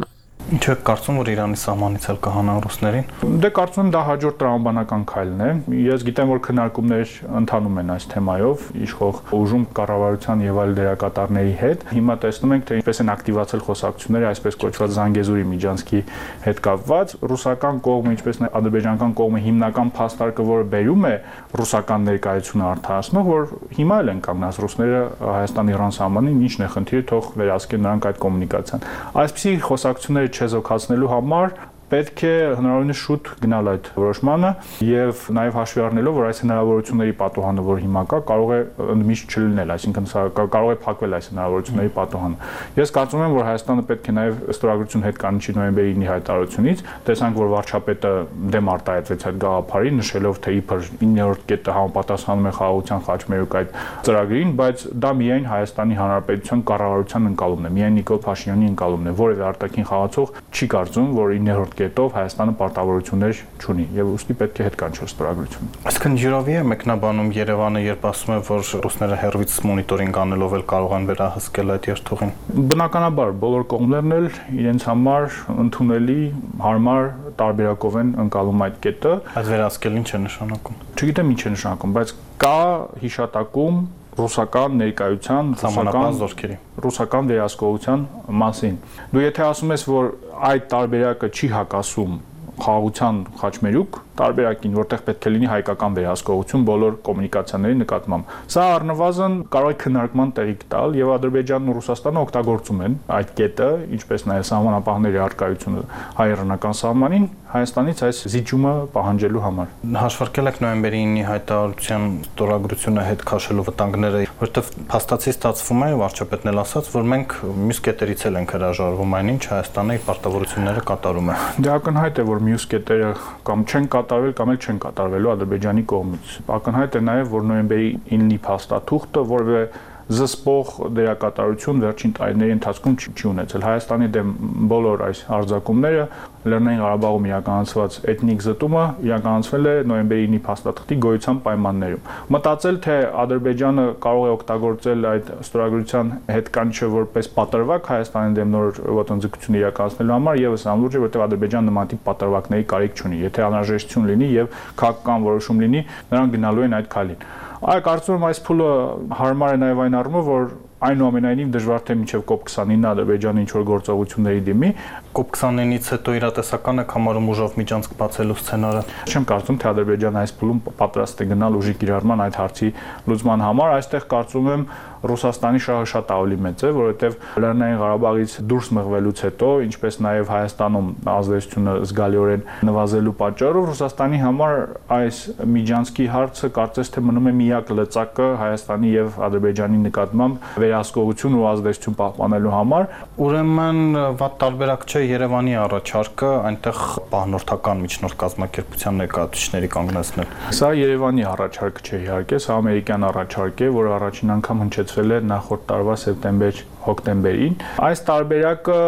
Ինչ եք կարծում, որ Իրանի սահմանից էլ կհանան ռուսներին։ Դե կարծում եմ դա հաջորդ տրամաբանական քայլն է։ Ես գիտեմ, որ քննարկումներ ընթանում են այս թեմայով իշխող ուժում կառավարության եւ այլ դերակատարների հետ։ Հիմա տեսնում ենք, թե ինչպես են ակտիվացել խոսակցությունները այսպես կոչված Զանգեզուրի Միջանցքի հետ կապված։ Ռուսական կողմը, ինչպես նաեւ ադրբեջանական կողմը հիմնական փաստարկը, որը բերում է ռուսական ներկայությունը արդարացնող, որ հիմա էլ են կանգնած ռուսները Հայաստան-Իրան սահմանին, ինչն է խնդիրը, թող վերահսկեն նրանք այդ կոմունիկացիան։ Այսպիսի խոսակցությունները չեզոքացնելու համար պետք է հնարավորինս շուտ գնալ այդ որոշմանը եւ նաեւ հաշվի առնելով, որ այս հնարավորությունների պատոհանը, որ հիմա կա, կարող է ընդմիշտ չլինել, այսինքն սա կարող է փակվել այս հնարավորությունների պատոհանը։ Ես կարծում եմ, որ Հայաստանը պետք է նաեւ ստորագրություն հետ կանչի նոյեմբերի ինի հայտարարությունից, տեսանք, որ վարչապետը դեմ արտահայտվեց այդ գաղափարին, նշելով, թե իբր իններորդ կետը համապատասխանում է խաղաղության խաչմերուկ այդ ծրագրին, բայց դա միայն Հայաստանի Հանրապետության կառավարության ընկալումն է, միայն Նիկոլ Փաշինյանի ընկալումն է, որևէ արտաքին խաղացող չի կարծում, որ իններորդ կետով Հայաստանը պարտավորություններ չունի եւ ուստի պետք է հետ կանչել ստորագրություն։ Այսինքն յուրովի է մեկնաբանում Երևանը, երբ ասում է, որ ռուսները հերվից մոնիտորինգ անելով էլ կարող են վերահսկել այդ երթուղին։ Բնականաբար բոլոր կողմերն էլ իրենց համար ընդունելի, հարմար տարբերակով են ընկալում այդ կետը։ Այդ վերահսկել ինչ է նշանակում։ Չգիտեմ ինչ է նշանակում, բայց կա հիշատակում ռուսական ներկայության, ռուսական զորքերի, ռուսական վերահսկողության մասին։ Դու եթե ասում ես, որ այդ տարբերակը չի հակասում խաղաղության խաչմերուկ տարբերակին, որտեղ պետք է լինի հայկական վերահսկողություն բոլոր կոմունիկացիաների նկատմամբ։ Սա առնվազն կարող է քննարկման տեղիք տալ եւ Ադրբեջանն ու Ռուսաստանը օգտագործում են այդ կետը, ինչպես նաեւ սահմանապահների արկայությունը հայ-իրանական սահմանին Հայաստանից այս զիջումը պահանջելու համար։ Հաշվարկել եք նոյեմբերի ինի հայտարարության ստորագրությունը հետ քաշելու վտանգները, որտեղ փաստացի ստացվում է, վարչապետն էլ ասաց, որ մենք մյուս կետերից էլ ենք հրաժարվում, այնինչ Հայաստանը իր պարտավորությունները կատարում է։ Դա ակնհայտ է, որ մյուս կետերը կամ չեն կատարվել կամ էլ չեն կատարվելու Ադրբեջանի կողմից։ Ակնհայտ է նաև, որ նոյեմբերի ինի փաստաթուղթը որևէ զսպող դերակատարություն վերջին տարիների ընթացքում չի ունեցել։ Հայաստանի դեմ բոլոր այս արձակումները, Լեռնային Ղարաբաղում իրականացված էթնիկ զտումը իրականացվել է նոյեմբերի ինի փաստաթղթի գոյության պայմաններում։ Մտածել, թե Ադրբեջանը կարող է օգտագործել այդ ստորագրության հետ կանչը որպես պատրվակ Հայաստանի դեմ նոր ոտնձգություն իրականացնելու համար, եւս անլուրջ է, որտեղ Ադրբեջանը նման տիպ պատրվակների կարիք չունի։ Եթե անհրաժեշտություն լինի եւ քաղաքական որոշում լինի, նրանք գնալու են այդ քայլին։ Այ կարծում եմ այս փուլը հարմար է նաև այն առումով, որ այնուամենայնիվ դժվար թե մինչև կոպ քսանինը Ադրբեջանը ինչ որ գործողությունների դիմի։ կոպ քսանինից հետո իրատեսական եք համարում ուժով միջանցք բացելու սցենարը։ Չեմ կարծում, թե Ադրբեջանը այս փուլում պատրաստ է գնալ ուժի կիրառման այդ հարցի լուծման համար։ Այստեղ կարծում եմ Ռուսաստանի շահը շատ ավելի մեծ է, որովհետև Լեռնային Ղարաբաղից դուրս մղվելուց հետո, ինչպես նաև Հայաստանում ազդեցությունը զգալիորեն նվազելու պատճառով Ռուսաստանի համար այս միջանցքի հարցը կարծես թե մնում է միակ լծակը Հայաստանի եւ Ադրբեջանի նկատմամբ վերահսկողություն ու ազդեցություն պահպանելու համար։ Ուրեմն վատ տարբերակ չէ Երևանի առաջարկը այնտեղ պահնորդական միջնորդ կազմակերպության ներկայացուցիչների կանգնեցնել։ Սա Երևանի առաջարկը չէ իհարկե, սա ամերիկյան առաջարկ է, որը առաջին անգամ հնչեցվել է նախորդ տարվա սեպտեմբեր-հոկտեմբերին։ Այս տարբերակը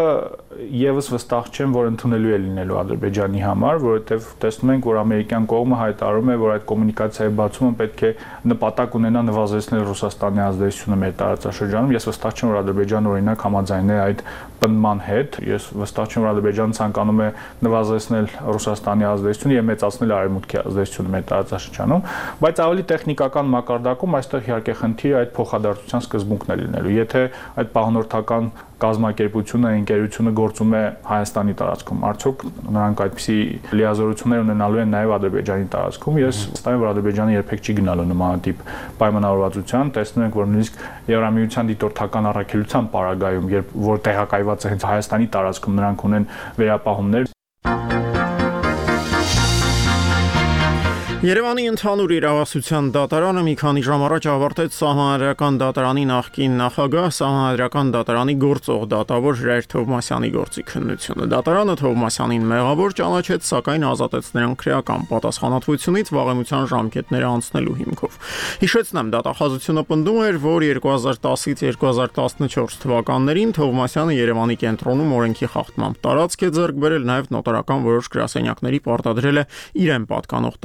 եւս վստահ չեմ, որ ընդունելու է լինելու Ադրբեջանի համար, որովհետեւ տեսնում ենք, որ ամերիկյան կողմը հայտարարում է, որ այդ կոմունիկացիայի բացումը պետք է նպատակ ունենա նվազեցնել Ռուսաստանի ազդեցությունը մեր տարածաշրջանում։ Ես վստահ չեմ, որ Ադրբեջանը օրինակ համաձայնի է այդ պնդման հետ։ Ես վստահ չեմ, որ Ադրբեջանը ցանկանում է նվազեցնել Ռուսաստանի ազդեցությունը եւ մեծացնել Արևմուտքի ազդեցությունը մեր տարածաշրջանում, բայց ավելի տեխնիկական մակարդակում այստեղ իհարկե խնդիրը այդ փոխադարձության սկզբունքն է լինելու։ Եթե այդ պահնորդական կազմակերպությունը, ընկերությունը գործում է Հայաստանի տարածքում, արդյոք նրանք այդպիսի լիազորություններ ունենալու են նաև Ադրբեջանի տարածքում։ Ես վստահ եմ, որ Ադրբեջանը երբեք չի գնալու նմանատիպ պայմանավորվածության։ Տեսնում ենք, որ նույնիսկ Եվրամիության դիտորդական առաքելության պարագայում, երբ որ տեղակայված է հենց Հայաստանի տարածքում, նրանք ունեն վերապահումներ։ Երևանի ընդհանուր իրավասության դատարանը մի քանի ժամ առաջ ավարտեց Սահմանադրական դատարանի նախկին նախագահ, Սահմանադրական դատարանի գործող դատավոր Ժայր Թովմասյանի գործի քննությունը։ Դատարանը Թովմասյանին մեղավոր ճանաչեց, սակայն ազատեց նրան քրեական պատասխանատվությունից վաղեմության ժամկետները անցնելու հիմքով։ Հիշեցնեմ, դատախազությունը պնդում էր, որ երկու հազար տասից երկու հազար տասնչորս թվականներին Թովմասյանը Երևանի կենտրոնում օրենքի խախտմամբ տարածք է ձեռք բերել, նաև նոտարական որոշ գրասենյակների պարտադրել է իրեն պատկանող տարածքներ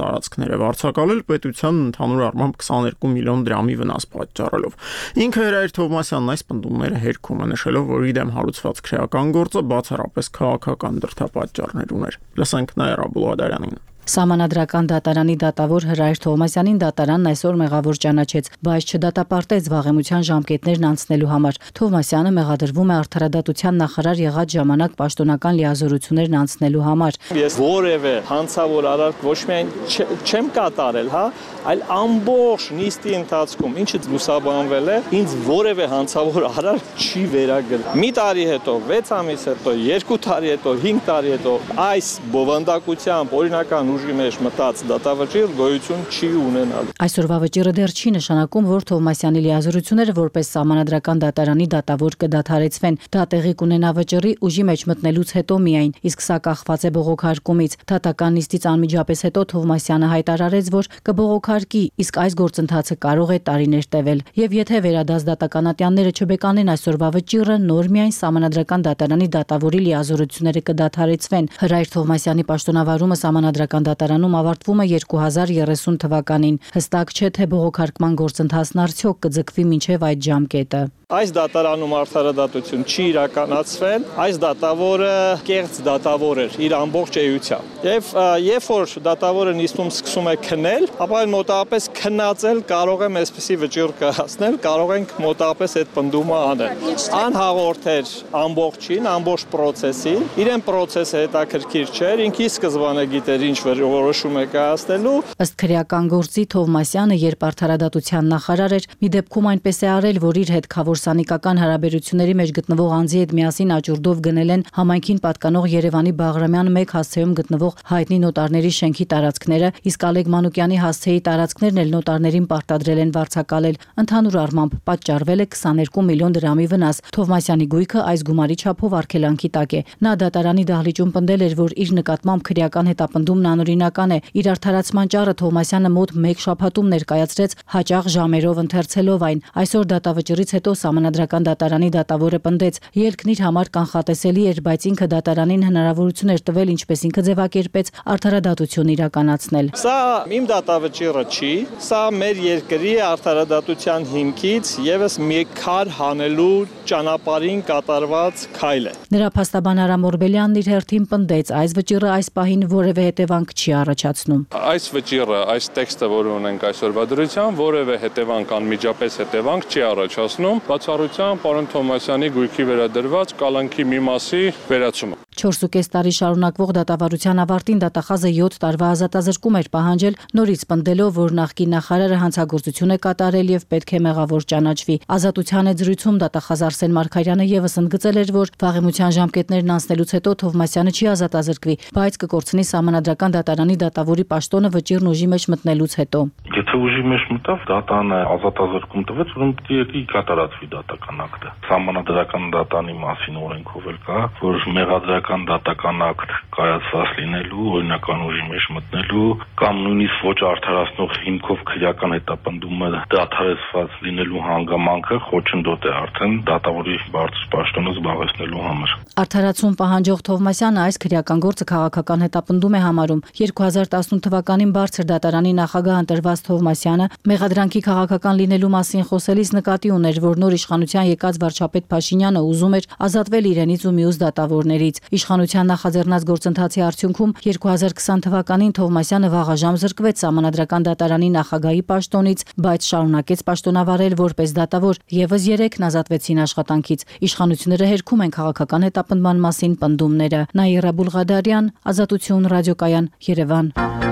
հաշվարկներ է վարձակալել պետության ընդհանուր առմամբ քսաներկու միլիոն դրամի վնաս պատճառելով։ Ինքը Հրայր Թովմասյանն այս պնդումները հերքում է, նշելով, որ իր դեմ հարուցված քրեական գործը բացառապես քաղաքական դրդապատճառներ ուներ։ Լսենք Նաիրա Բուլղադարյանին։ Սահմանադրական դատարանի դատավոր Հրայր Թովմասյանին դատարանն այսօր մեղավոր ճանաչեց, բայց չդատապարտեց վաղեմության ժամկետներն անցնելու համար։ Թովմասյանը մեղադրվում է արդարադատության նախարար եղած ժամանակ պաշտոնական լիազորություններն անցնելու համար։ Ես որևէ հանցավոր արարք ոչ միայն չեմ կատարել, հա, այլ ամբողջ նիստի ընթացքում ինչը լուսաբանվել է, ինձ որևէ հանցավոր արարք չի վերագրել։ Մի տարի հետո, վեց ամիս հետո, երկու տարի հետո, հինգ տարի հետո այս բովանդակությամբ օրինական ուժի մեջ մտած դատավճիռ գոյություն չի ունենալ։ Այսօրվա վճիռը դեռ չի նշանակում, որ Թովմասյանի լիազորությունները որպես սահմանադրական դատարանի դատավոր կդադարեցվեն։ Դա տեղի կունենա վճիռի ուժի մեջ մտնելուց հետո միայն, իսկ սա կախված է բողոքարկումից։ Դատական նիստից անմիջապես հետո Թովմասյանը հայտարարեց, որ կբողոքարկի, իսկ այս գործընթացը կարող է տարիներ տևել։ Եվ եթե վերադաս դատականատյանները չբեկանեն այսօրվա վճիռը, նոր միայն սահմանադրական դատարանի դատավորի լիազորությունները կդադարեցվեն։ Հրայր Թովմասյանի պաշտոնավարումը սահմանադրական դատարանում ավարտվում է երկու հազար երեսուն թվականին։ Հստակ չէ, թե բողոքարկման գործընթացն արդյոք կձգվի մինչև այդ ժամկետը։ Այս դատարանում արդարադատություն չի իրականացվել, այս դատավորը կեղծ դատավոր էր իր ամբողջ էությամբ։ Եվ երբ որ դատավորը նիստում սկսում է քնել, ապա այն մոտավորապես քնածել կարող եմ այսպիսի վճիռ կայացնել, կարող ենք մոտավորապես այդ պնդումը անել։ Անհաղորդ էր ամբողջին, ամբողջ process-ին, իրեն process-ը հետաքրքիր չէր, ինքը սկզբանե գիտեր ինչ որոշում է կայացնելու։ Ըստ քրեական գործի Թովմասյանը, երբ արդարադատության նախարար էր, մի դեպքում այնպես է արել, որ իր հետ քավորսանիկական հարաբերությունների մեջ գտնվող անձի հետ միասին աճուրդով գնել են համայնքին պատկանող Երևանի Բաղրամյան մեկ հասցեում գտնվող հայտնի նոտարների շենքի տարածքները, իսկ Ալեկ Մանուկյանի հասցեի տարածքներն էլ նոտարներին պարտադրել են վարձակալել։ Ընդհանուր առմամբ պատճառվել է քսաներկու միլիոն դրամի վնաս։ Թովմասյանի գույքը այս գումարի չափով արգելանքի տակ է։ Նա դատարանի դահլիճում պնդել էր, որ իր նկատմամբ քրեական հետապնդումն անօրինական է։ Իր արդարացման ճառը Թովմասյանը մոտ մեկ շաբաթում ներկայացրեց հաճախ ժամերով ընթերցելով այն։ Այսօր դատավճռից հետո Սահմանադրական դատարանի դատավորը պնդեց, ելքն իր համար կանխատեսելի էր, բայց ինքը դատարանին հնարավորություն էր տվել, ինչպես ինքը ձևակերպեց, արդարադատություն իրականացնել։ Սա իմ դատավճիռը չի, սա մեր երկրի արդարադատության հիմքից եւս մի քար հանելու ճանապարհին կատարված քայլ է։ Նրա փաստաբան Արամ Օրբելյանն իր հերթին պնդեց, այս վճիռը այս պահին որևէ հետևանք չի առաջացնում։ Այս վճիռը, այս տեքստը, որը ունենք այսօրվա դրությամբ, որևէ հետևանք անմիջապես հետևանք չի առաջացնում, բացառությամբ պարոն Թովմասյանի գույքի վերադրված կալանքի մի մասի վերացումը։ չորսուկես տարի շարունակվող դատավարության ավարտին դատախազը յոթ տարվա ազատազրկում էր պահանջել, նորից պնդելով, որ նախկին նախարարը հանցագործություն է կատարել եւ պետք է մեղավոր ճանաչվի։ Ազատության հետ զրույցում դատախազ Արսեն Մարգարյանը եւս ընդգծել էր, որ վաղեմության ժամկետներն անցնելուց հետո Թովմասյանը չի ազատազրկվի, բայց կկորցնի Սահմանադրական դատարանի դատավորի պաշտոնը վճիռն ուժի մեջ մտնելուց հետո։ Եթե ուժի մեջ մտավ, դատանը ազատազրկում տվեց, ուրեմն պետք է կատարածվի դատական ակտը։ Սահմանադրական դատանի մասին օրենքով էլ կա, որ մեղադրական դատական ակտ կայացված լինելու, օրինական ուժի մեջ մտնելու կամ նույնիսկ ոչ արդարացնող հիմքով քրեական հետապնդումը դադարեցված լինելու հանգամանքը խոչընդոտ է արդեն դատավորի բարձր պաշտոնը զբաղեցնելու համար։ Արդարացում պահանջող Թովմասյանը այս քրեական գործը քաղաքական հետապնդում է համարում։ երկու հազար տասնութ թվականին բարձր դատարանի նախագահ ընտրված Թովմասյանը մեղադրանքի քաղաքական լինելու մասին խոսելիս նկատի ուներ, որ նոր իշխանության եկած վարչապետ Փաշինյանը ուզում էր ազատվել իրենից ու մյուս դատավորներից։ Իշխանության նախաձեռնած գործընթացի արդյունքում երկու հազար քսան թվականին Թովմասյանը վաղաժամ զրկվեց Սահմանադրական դատարանի նախագահի պաշտոնից, բայց շարունակեց պաշտոնավարել որպես դատավոր։ Եվս երեքն ազատվեցին աշխատանքից։ Իշխանությունները հերքում են քաղաքական հետապնդման մասին պնդումները։ Նաիրա Բուլղադարյան, Ազատություն ռադիոկայան, Երևան։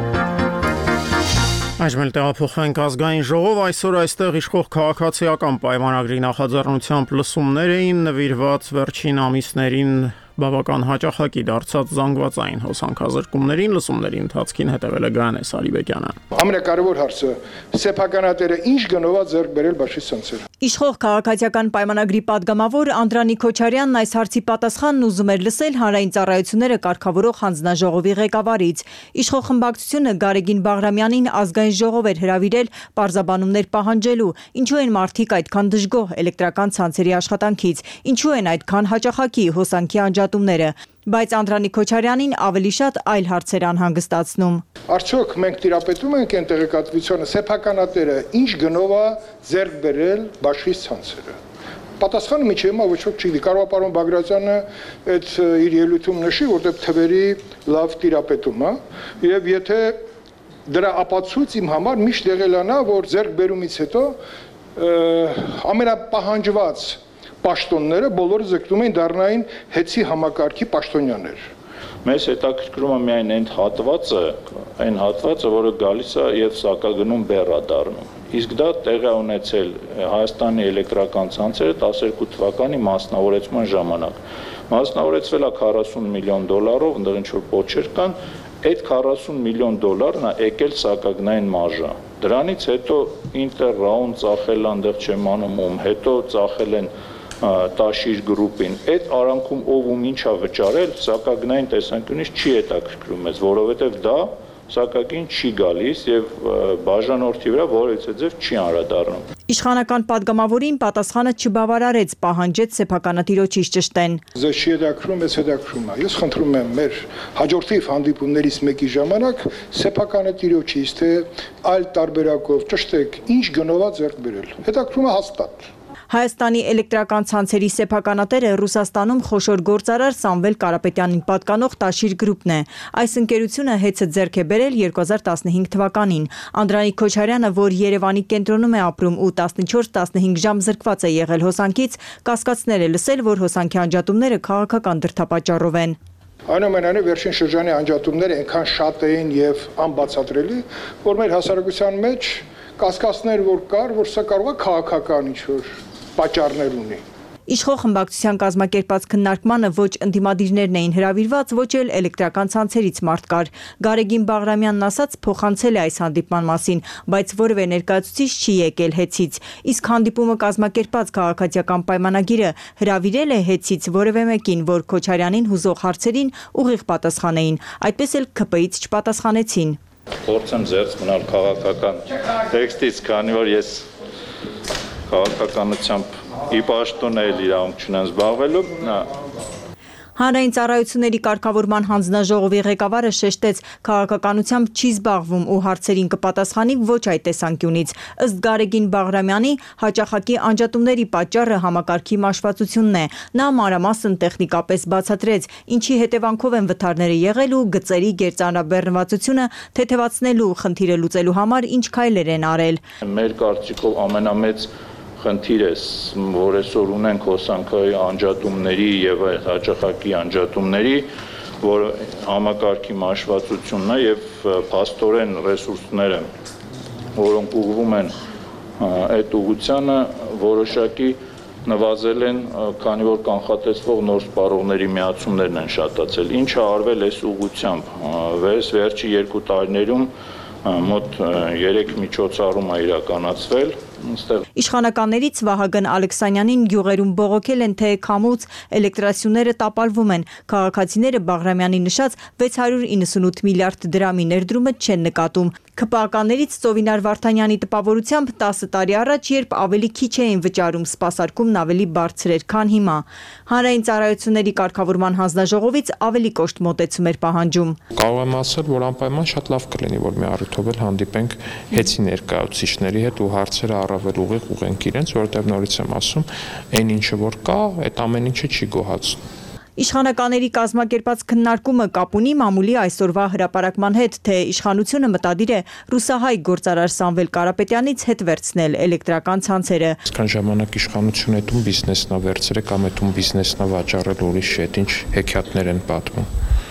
Այժմ էլ տեղափոխենք ազգային ժողով, այսօր այստեղ իշխող քաղաքացիական պայմանագրի նախաձեռնությամբ լսումներ էին նվիրված վերջին ամիսներին բավական հաճախակի դարձած զանգվածային հոսանքազրկումներին։ Լսումների ընթացքին հետևել է Գայանե Սարիբեկյանը։ Ամենակարևոր հարցը սեփականատերը ինչ գնով է ձեռք բերել Բաշի ցանցերը։ Իշխող քաղաքացիական պայմանագրի падգամավոր Անդրանիկ Քոչարյանն այս հարցի պատասխանն ուզում էր լսել հանրային ծառայությունները կարգավորող հանձնաժողովի ղեկավարից։ Իշխող խմբակցությունը Գարեգին Բաղրամյանին ազգային ժողով էր հրավիրել պարզաբանումներ պահանջելու, ինչու են մարդիկ այդքան դժգոհ էլեկտրական ցանցերի աշխատանքից, ինչու են այդքան հաճախակի հոսանքի անջատում անջատումները, բայց Անդրանիկ Քոչարյանին ավելի շատ այլ հարցեր անհանգստացնում։ Արդյոք մենք տիրապետում ենք այն տեղեկատվությանը, սեփականատերը ինչ գնով է ձեռք բերել բաշխից ցանցերը։ Պատասխանը միջի հիմա ոչ ոք չի գիտի։ Կարող է պարոն Բագրատյանը այդ իր ելույթում նշի, որտեղ թվերի լավ տիրապետում է, եւ եթե դրա ապացույց իմ համար միշտ եղելանա, որ ձեռք բերումից հետո ամենապահանջված պաշտոնները բոլորը ձգտում էին դառնային հեծի համակարգի պաշտոնյաներ։ Մեզ հետաքրքրում է միայն այն հատվածը, այն հատվածը, որը գալիս է եւ սակագնում բեռ է դառնում։ Իսկ դա տեղի է ունեցել Հայաստանի էլեկտրական ցանցերը տասներկու թվականի մասնավորեցման ժամանակ։ Մասնավորեցվել է քառասուն միլիոն դոլարով, այնտեղ ինչ-որ փոչեր կան, այդ քառասուն միլիոն դոլարն է եկել սակագնային մարժա։ Դրանից հետո Ինտերրաուն ծախել այնտեղ չեմ անում ում, հետո ծախել են Տաշիր գրուպին, այդ արանքում ով ում ինչ է վճարել, սակագնային տեսանկյունից չի հետաքրքրում մեզ, որովհետև դա սակագին չի գալիս եւ բաժանորդի վրա որևիցե ձև չի անդրադառնում։ Իշխանական падգամավորին պատասխանը չբավարարեց, պահանջեց սեփականատիրոջից ճշտեն։ Ձեզ չի հետաքրքրում, ես հետաքրքրում եմ։ Ես խնդրում եմ մեր հաջորդիվ հանդիպումներից մեկի ժամանակ սեփականատիրոջից թե այլ տարբերակով ճշտեք, ինչ գնով է ձեռք բերել։ Հետաքրքրում է հաստատ։ Հայաստանի էլեկտրական ցանցերի սեփականատերը Ռուսաստանում խոշոր գործարար Սամվել Կարապետյանին պատկանող Տաշիր գրուպն է։ Այս ընկերությունը հեծը ձեռք է բերել երկու հազար տասնհինգ թվականին։ Անդրանիկ Քոչարյանը, որ Երևանի կենտրոնում է ապրում ու տասնչորս տասնհինգ ժամ զրկված է եղել հոսանքից, կասկածներ է լսել, որ հոսանքի անջատումները քաղաքական դրդապատճառով են։ Այնուամենայնիվ վերջին շրջանի անջատումները այնքան շատ էին եւ անբացատրելի, որ մեր հասարակության մեջ կասկածներ որ կար, որ սա կարող է քաղաքական ինչ-որ պատճառներ ունի։ Իշխող խմբակցության կազմակերպած քննարկմանը ոչ ընդդիմադիրներն էին հրավիրված, ոչ էլ էլեկտրական ցանցերից մարդ կար։ Գարեգին Բաղրամյանն ասաց փոխանցել է այս հանդիպման մասին, բայց որևէ ներկայացուցիչ չի եկել հեծից։ Իսկ հանդիպումը կազմակերպած քաղաքացիական պայմանագիրը հրավիրել է հեծից որևէ մեկին, որ Քոչարյանին հուզող հարցերին ուղիղ պատասխանեին։ Այդպես էլ ՔՊ-ից չպատասխանեցին։ Փորձեմ զերծ մնալ քաղաքական տեքստից, քանի որ ես քաղաքականությամբ ի պաշտոն էլ իրավունք չունեմ զբաղվելու։ Հանրային ծառայությունների կարգավորման հանձնաժողովի ղեկավարը շեշտեց, քաղաքականությամբ չի զբաղվում ու հարցերին կպատասխանի ոչ այդ տեսանկյունից։ Ըստ Գարեգին Բաղրամյանի, հաճախակի անջատումների պատճառը համակարգի մաշվածությունն է։ Նա մանրամասն տեխնիկապես բացատրեց, ինչի հետևանքով են վթարները եղել ու գծերի գերծանրաբեռնվածությունը թեթևացնելու խնդիրը լուծելու համար ինչ քայլեր են արել։ Մեր կարծիքով ամենամեծ խնդիրը, որ այսօր ունենք հոսանքային անջատումների եւ հաճախակի անջատումների, որ համակարգի մաշվածությունն է եւ փաստորեն ռեսուրսները, որոնք ուղղվում են այդ ուղղությանը, որոշակի նվազել են, քանի որ կանխատեսվող նոր սպառողների միացումներն են շատացել։ Ինչը արվել այս ուղղությամբ, վեց վերջի երկու տարիներում մոտ երեք միջոցառում է իրականացվել։ Իշխանականներից Վահագն Ալեքսանյանին գյուղերում բողոքել են, թե քամուց էլեկտրասյուները տապալվում են։ Քաղաքացիները Բաղրամյանի նշած վեց հարյուր իննսունութ միլիարդ դրամի ներդրումը չեն նկատում։ ՔՊԱ-ականներից Ծովինար Վարդանյանի տպավորությամբ տասը տարի առաջ, երբ ավելի քիչ էին վճարում, սպասարկումն ավելի բարձր էր, քան հիմա։ Հանրային ծառայությունների կարգավորման հանձնաժողովից ավելի կոշտ մոտեցում էր պահանջում։ Կարող եմ ասել, որ անպայման շատ լավ կլինի, որ մի առիթով էլ հանդիպենք հեծի ներկայացուցիչների հետ ու հարցերը առավել ուղիղ ուղենք իրենց, որովհետև նորից եմ ասում, այն ինչը որ կա, այդ ամեն ինչը չի գոհացնում։ Իշխանականների կազմակերպած քննարկումը կապ ունի մամուլի այսօրվա հրապարակման հետ, թե իշխանությունը մտադիր է ռուսահայ գործարար Սամվել Կարապետյանից հետ վերցնել էլեկտրական ցանցերը։ Այսքան ժամանակ իշխանությունը այդում բիզնեսն է վերցրել կամ այդում բիզնեսն է վաճառել ուրիշ հետ, ինչ հեքիաթներ են պատմում։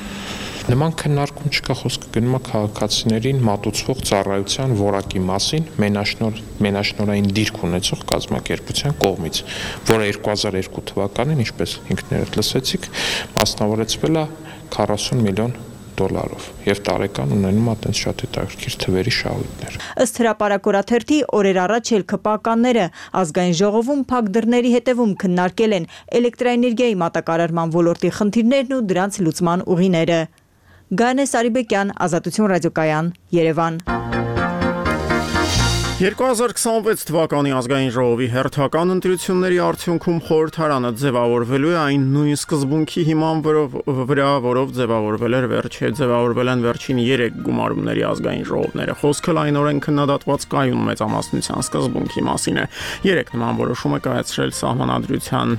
Նման քննարկում չկա, խոսքը գնում է քաղաքացիներին մատուցվող ծառայության որակի մասին մենաշնոր մենաշնորային դիրք ունեցող կազմակերպության կողմից, որը երկու հազար երկու թվականին, ինչպես ինքներդ լսեցիք, մասնավորեցվել է քառասուն միլիոն դոլարով եւ տարեկան ունենում է այդպես շատ հետաքրքիր թվերի շահույթներ։ Ըստ հրապարակորաթերթի օրեր առաջ էլ ՔՊԱ-ականները ազգային ժողովում փակ դռների հետևում քննարկել են էլեկտրաէներգիայի մատակարարման ոլորտի խնդիրներն ու դրանց լուծման ուղիները։ Գայանե Սարիբեկյան, Ազատություն ռադիոկայան, Երևան։ երկու հազար քսանվեց թվականի ազգային ժողովի հերթական ընտրությունների արդյունքում խորհրդարանը ձևավորվելու է այն նույն սկզբունքի հիման վրա, որով ձևավորվել էր վերջի ձևավորվել են վերջին երեք գումարումների ազգային ժողովները։ Խոսքը լայնորեն քննադատված կայուն մեծամասնության սկզբունքի մասին է։ Երեք նման որոշում է կայացրել սահմանադրության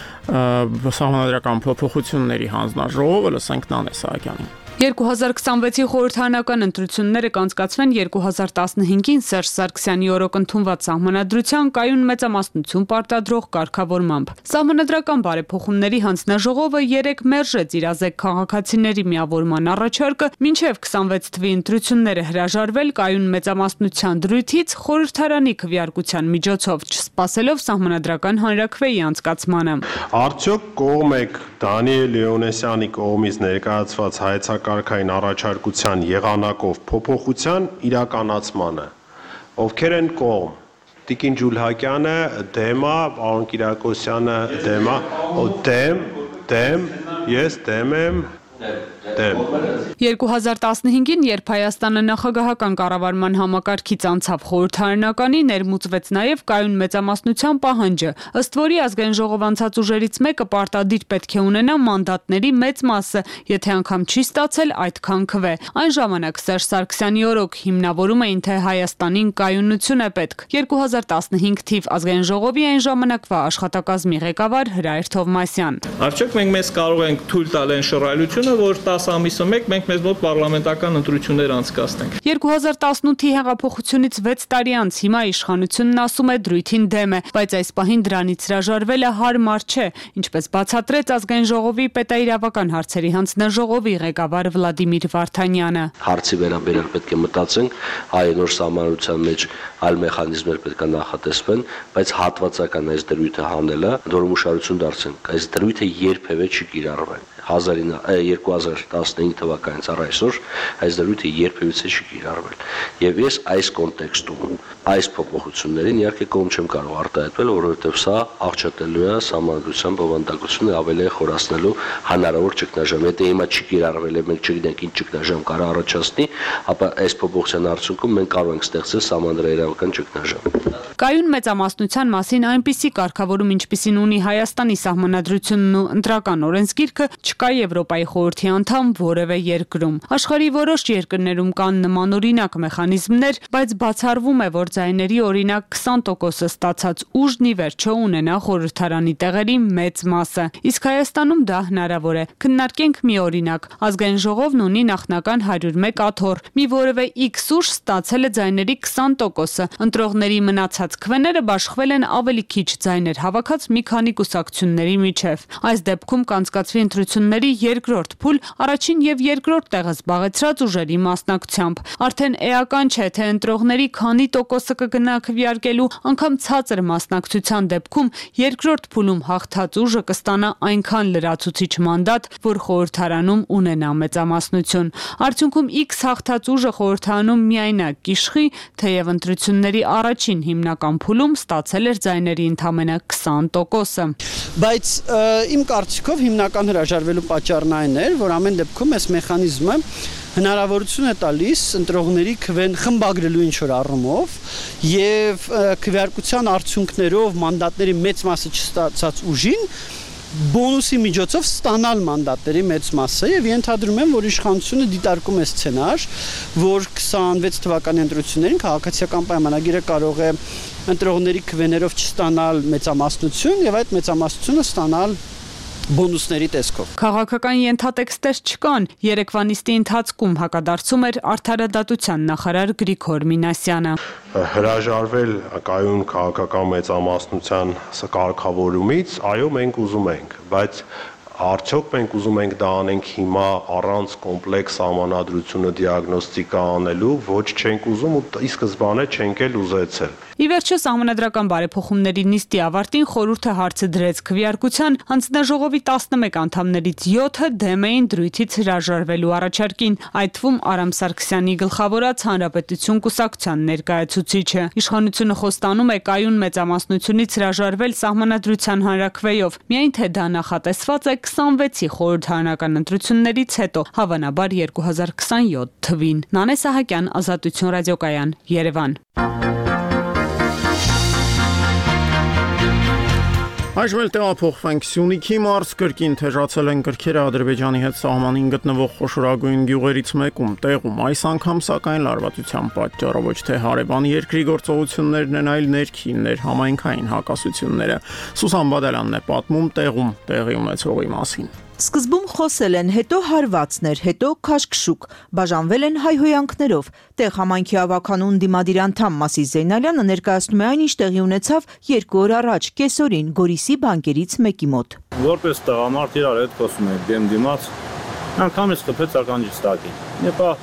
սահմանադրական փոփոխությունների հանձնաժողովը, լսենք Նանե Սահակյանին։ երկու հազար քսանվեցի խորհրդարանական ընտրությունները կանցկացվեն երկու հազար տասնհինգին Սերժ Սարգսյանի օրոք ընդունված սահմանադրության կայուն մեծամասնություն պարտադրող կարգավորմամբ։ Սահմանադրական բարեփոխումների հանձնաժողովը երեք մերժեց իրազեկ քաղաքացիների միավորման առաջարկը, մինչև քսանվեց թվականի ընտրությունները հրաժարվել կայուն մեծամասնության դրույթից խորհրդարանի քվեարկության միջոցով, չսպասելով սահմանադրական հանրաքվեի անցկացմանը։ Արդյոք կողմ եք Դանիել Լեոնեսյանի կողմից ներկայացված հայեցակարգային առաջարկության եղանակով փոփոխության իրականացմանը։ Ովքեր են կողմ։ Տիկին Ջուլհակյանը դեմ է, պարոն Կիրակոսյանը դեմ է, դեմ, դեմ, ես դեմ եմ, դեմ։ երկու հազար տասնհինգին, երբ Հայաստանը նախագահական կառավարման համակարգից անցավ խորհրդարանականի, ներմուծվեց նաև կայուն մեծամասնության պահանջը, ըստ որի ազգային ժողով անցած ուժերից մեկը պարտադիր պետք է ունենա մանդատների մեծ մասը, եթե անգամ չի ստացել այդքան քվե։ Այն ժամանակ Սերժ Սարգսյանի օրոք հիմնավորում էին, թե Հայաստանին կայունություն է պետք։ երկու հազար տասնհինգ թիվ ազգային ժողովի այն ժամանակվա աշխատակազմի ղեկավար Հրայր Թովմասյան։ Արդյոք մենք մեզ կարող ենք թույլ տալ այն շռայլությունը, որ տասը ամիսը մեկ մենք մեզ մոտ պարլամենտական ընտրություններ անցկացնենք։ երկու հազար տասնութի հեղափոխությունից վեց տարի անց հիմա իշխանությունն ասում է դրույթին դեմ է, բայց այս պահին դրանից հրաժարվելը հարմար չէ, ինչպես բացատրեց ազգային ժողովի պետաիրավական հարցերի հանձնաժողովի ղեկավար Վլադիմիր Վարդանյանը։ Հարցի վերաբերյալ պետք է մտածենք, այ նոր սահմանության մեջ այլ մեխանիզմներ պետք է նախատեսվեն, բայց հատվածական այս դրույթը հանելը դորմուշարություն դարձնենք, այս դրույթը երբևէ չի կիրառվել։ երկու հազար տասնհինգ թվականից առ այսօր այս դրույթը երբևէ չի կիրառվել։ Եվ ես այս կոնտեքստում այս փոփոխություններին իհարկե կողմ չեմ կարող արտահայտվել, որովհետև սա աղճատելու է սահմանադրության բովանդակությունը ավելի խորացնելու հնարավոր ճգնաժամ։ Եթե հիմա չի կիրառվել եւ մենք չգիտենք ինչ ճգնաժամ կարող առաջացնի, ապա այս փոփոխության արդյունքում մենք կարող ենք ստեղծել սահմանադրական ճգնաժամ։ Կայուն մեծամասնության մասին այնպիսի կարգավորում, ինչպիսին ունի Հայաստանի սահմանադրությունն ու ընտրական օրենսգիրքը, չկա Եվրոպայի խորհրդի անդամ որևէ երկրում։ Աշխարհի որոշ երկրներում կան նմանօրինակ մեխանիզմներ, բայց բացառվում է, որ ձայների օրինակ քսան տոկոսը ստացած ուժն ի վերջո ունենա խորհրդարանի տեղերի մեծ մասը։ Իսկ Հայաստանում դա հնարավոր է։ Քննարկենք մի օրինակ։ Ազգային ժողովն ունի նախնական հարյուր մեկ աթոռ։ Մի որևէ X ուժ ստացել է ձայների քսան տոկոսը։ Ընտրողների մնացած քվեները բաշխվել են ավելի քիչ ձայներ հավաքած մի քանի կուսակցությունների միջև։ Այս դեպքում կանցկացվի ընտրությունների երկրորդ փուլ առաջին եւ երկրորդ տեղը զբաղեցրած ուժերի մասնակցությամբ։ Արդեն էական չէ, թե ընտրողների քանի տոկոսը կգնա քվեարկելու, անգամ ցածր մասնակցության դեպքում երկրորդ փուլում հաղթած ուժը կստանա այնքան լրացուցիչ մանդատ, որ խորհրդարանում ունենա մեծամասնություն։ Արդյունքում X հաղթած ուժը խորհրդարանում միայնակ կիշխի, թեև ընտրությունների առաջին հիմնական փուլում ստացել էր ձայների ընդամենը քսան տոկոսը։ Բայց իմ կարծիքով հիմնական հրաժարվելու պատճառն այն էր, որ ամեն դեպքում այս մեխանիզմը հնարավորություն է տալիս ընտրողների քվեն խմբագրելու ինչ-որ առումով եւ քվեարկության արդյունքներով մանդատների մեծ մասը չստացած ուժին բոնուսի միջոցով ստանալ մանդատների մեծ մասը եւ ենթադրում եմ, որ իշխանությունը դիտարկում է սցենար, որ քսանվեց թվականի ընտրություններին քաղաքացիական պայմանագիրը կարող է ընտրողների քվեներով չստանալ մեծամասնություն եւ այդ մեծամասնությունը ստանալ բոնուսների տեսքով։ Քաղաքական ենթատեքստեր չկան։ Երեկվա նիստի ընթացքում հակադարձում էր Արդարադատության նախարար Գրիգոր Մինասյանը։ Հրաժարվել կայուն քաղաքական մեծամասնության կարգավորումից, այո, մենք ուզում ենք, բայց արդյոք մենք ուզում ենք դա անենք հիմա առանց կոմպլեքս սահմանադրությունը դիագնոստիկա անելու, ոչ չենք ուզում ու ի սկզբանե չենք էլ ուզեցել։ Ի վերջո սահմանադրական բարեփոխումների նիստի ավարտին խորհուրդը հարցը դրեց քվեարկության, հանձնաժողովի տասնմեկ անդամներից յոթը դեմ էին դրույթից հրաժարվելու առաջարկին, այդ թվում Արամ Սարգսյանի գլխավորած Հանրապետություն կուսակցության ներկայացուցիչը։ Իշխանությունը խոստանում է կայուն մեծամասնությունից հրաժարվել սահմանադրության հանրաքվեով, միայն թե դա նախատեսված է քսանվեցի խորհրդարանական ընտրություններից հետո, հավանաբար երկու հազար քսանյոթ թվին։ Նանե Սահակյան, Ազատություն ռադիոկայան, Երևան։ Այժմ էլ տեղափոխվենք Սյունիքի մարզ, կրկին թեժացել են կրքերը Ադրբեջանի հետ սահմանին գտնվող խոշորագույն գյուղերից մեկում տեղում։ Այս անգամ սակայն լարվածության պատճառով ոչ թե հարևան երկրի գործողություններն են, այլ ներքին ներհամայնքային հակասությունները։ Սուսան Բադալյանն է պատմում տեղում տեղի ունեցողի մասին։ Սկզբում խոսել են, հետո հարվածներ, հետո քաշքշուկ, բաժանվել են հայհոյանքներով։ Տեղ համայնքի ավականուն դիմադիր անդամ Մասիս Զեյնալյանը ներկայացնում է այն, ինչ տեղի ունեցավ երկու օր առաջ, կեսօրին Գորիսի բանկերից մեկի մոտ։ Որպես տղամարդ իրար հետ խոսում ենք դեմ դիմաց, անգամից խփեց ականջից տակին։ Եփա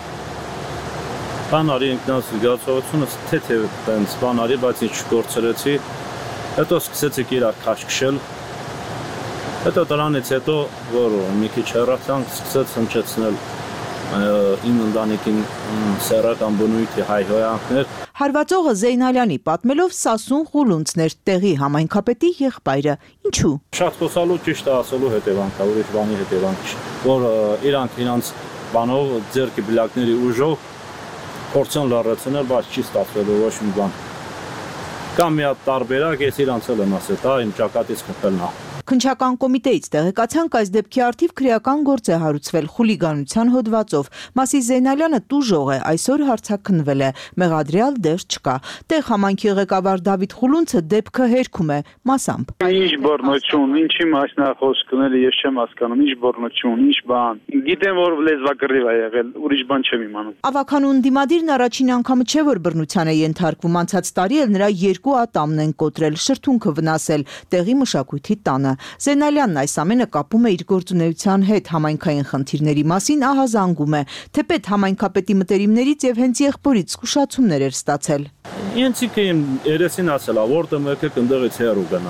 բանարի ինքնաց զգացողությունը թեթև տենց բանարի, բայց ինչ գործերեցի, հետո սկսեցիք իրար քաշքշել։ Հետո դրանից հետո, որ մի քիչ հեռացանք, սկսեց հնչեցնել իմ ընտանիքին սեռական բնույթի հայհոյանքներ։ Հարվածողը Զեյնալյանի պատմելով Սասուն Ղուլունցներ, տեղի համայնքապետի եղբայրը։ Ինչու։ Շատ խոսալու ճիշտ ասելու հետևանք, ուրիշ բանի հետևանք չի, որ իրանք իրանց բանով ձեռքի բլակների ուժով փորձեն լարեցնել, բայց չի ստացվելու ոչ մի բան։ Կամ մի հատ տարբերակ ես իրանց էլ եմ ասել, դա իմ ճակատից խփելն է։ Քննչական կոմիտեից տեղեկացանք այս դեպքի արդիվ քրեական գործ է հարուցվել խուլիգանության հոդվածով։ Մասիս Զեյնալյանը տուժող է, այսօր հարցաքննվել է, մեղադրյալ դեռ չկա։ Տեղ համայնքի ղեկավար Դավիթ Ղուլունցը դեպքը հերքում է մասամբ։ Ինչ բռնություն, ինչի մասնախոսքները ես չեմ հասկանում, ինչ բռնություն, ինչ բան։ Գիտեմ, որ լեզվակռիվ է եղել, ուրիշ բան չեմ իմանում։ Ավականուն դիմադիրն առաջին անգամը չէ, որ բռնության է ենթարկվում, անցած տարի էլ նրա երկու ատամն են կոտրել, շրթունքը վնասել, տեղի մշակույթի տանը։ Զեյնալյանն այս ամենը կապում է իր գործունեության հետ, համայնքային խնդիրների մասին ահազանգում է, թեպետ համայնքապետի մտերիմներից եւ հենց եղբորից զգուշացումներ էր ստացել։ Ինձ իմ երեսին ասելա, որտեղ եկեք ընդեղից հեռու գնա։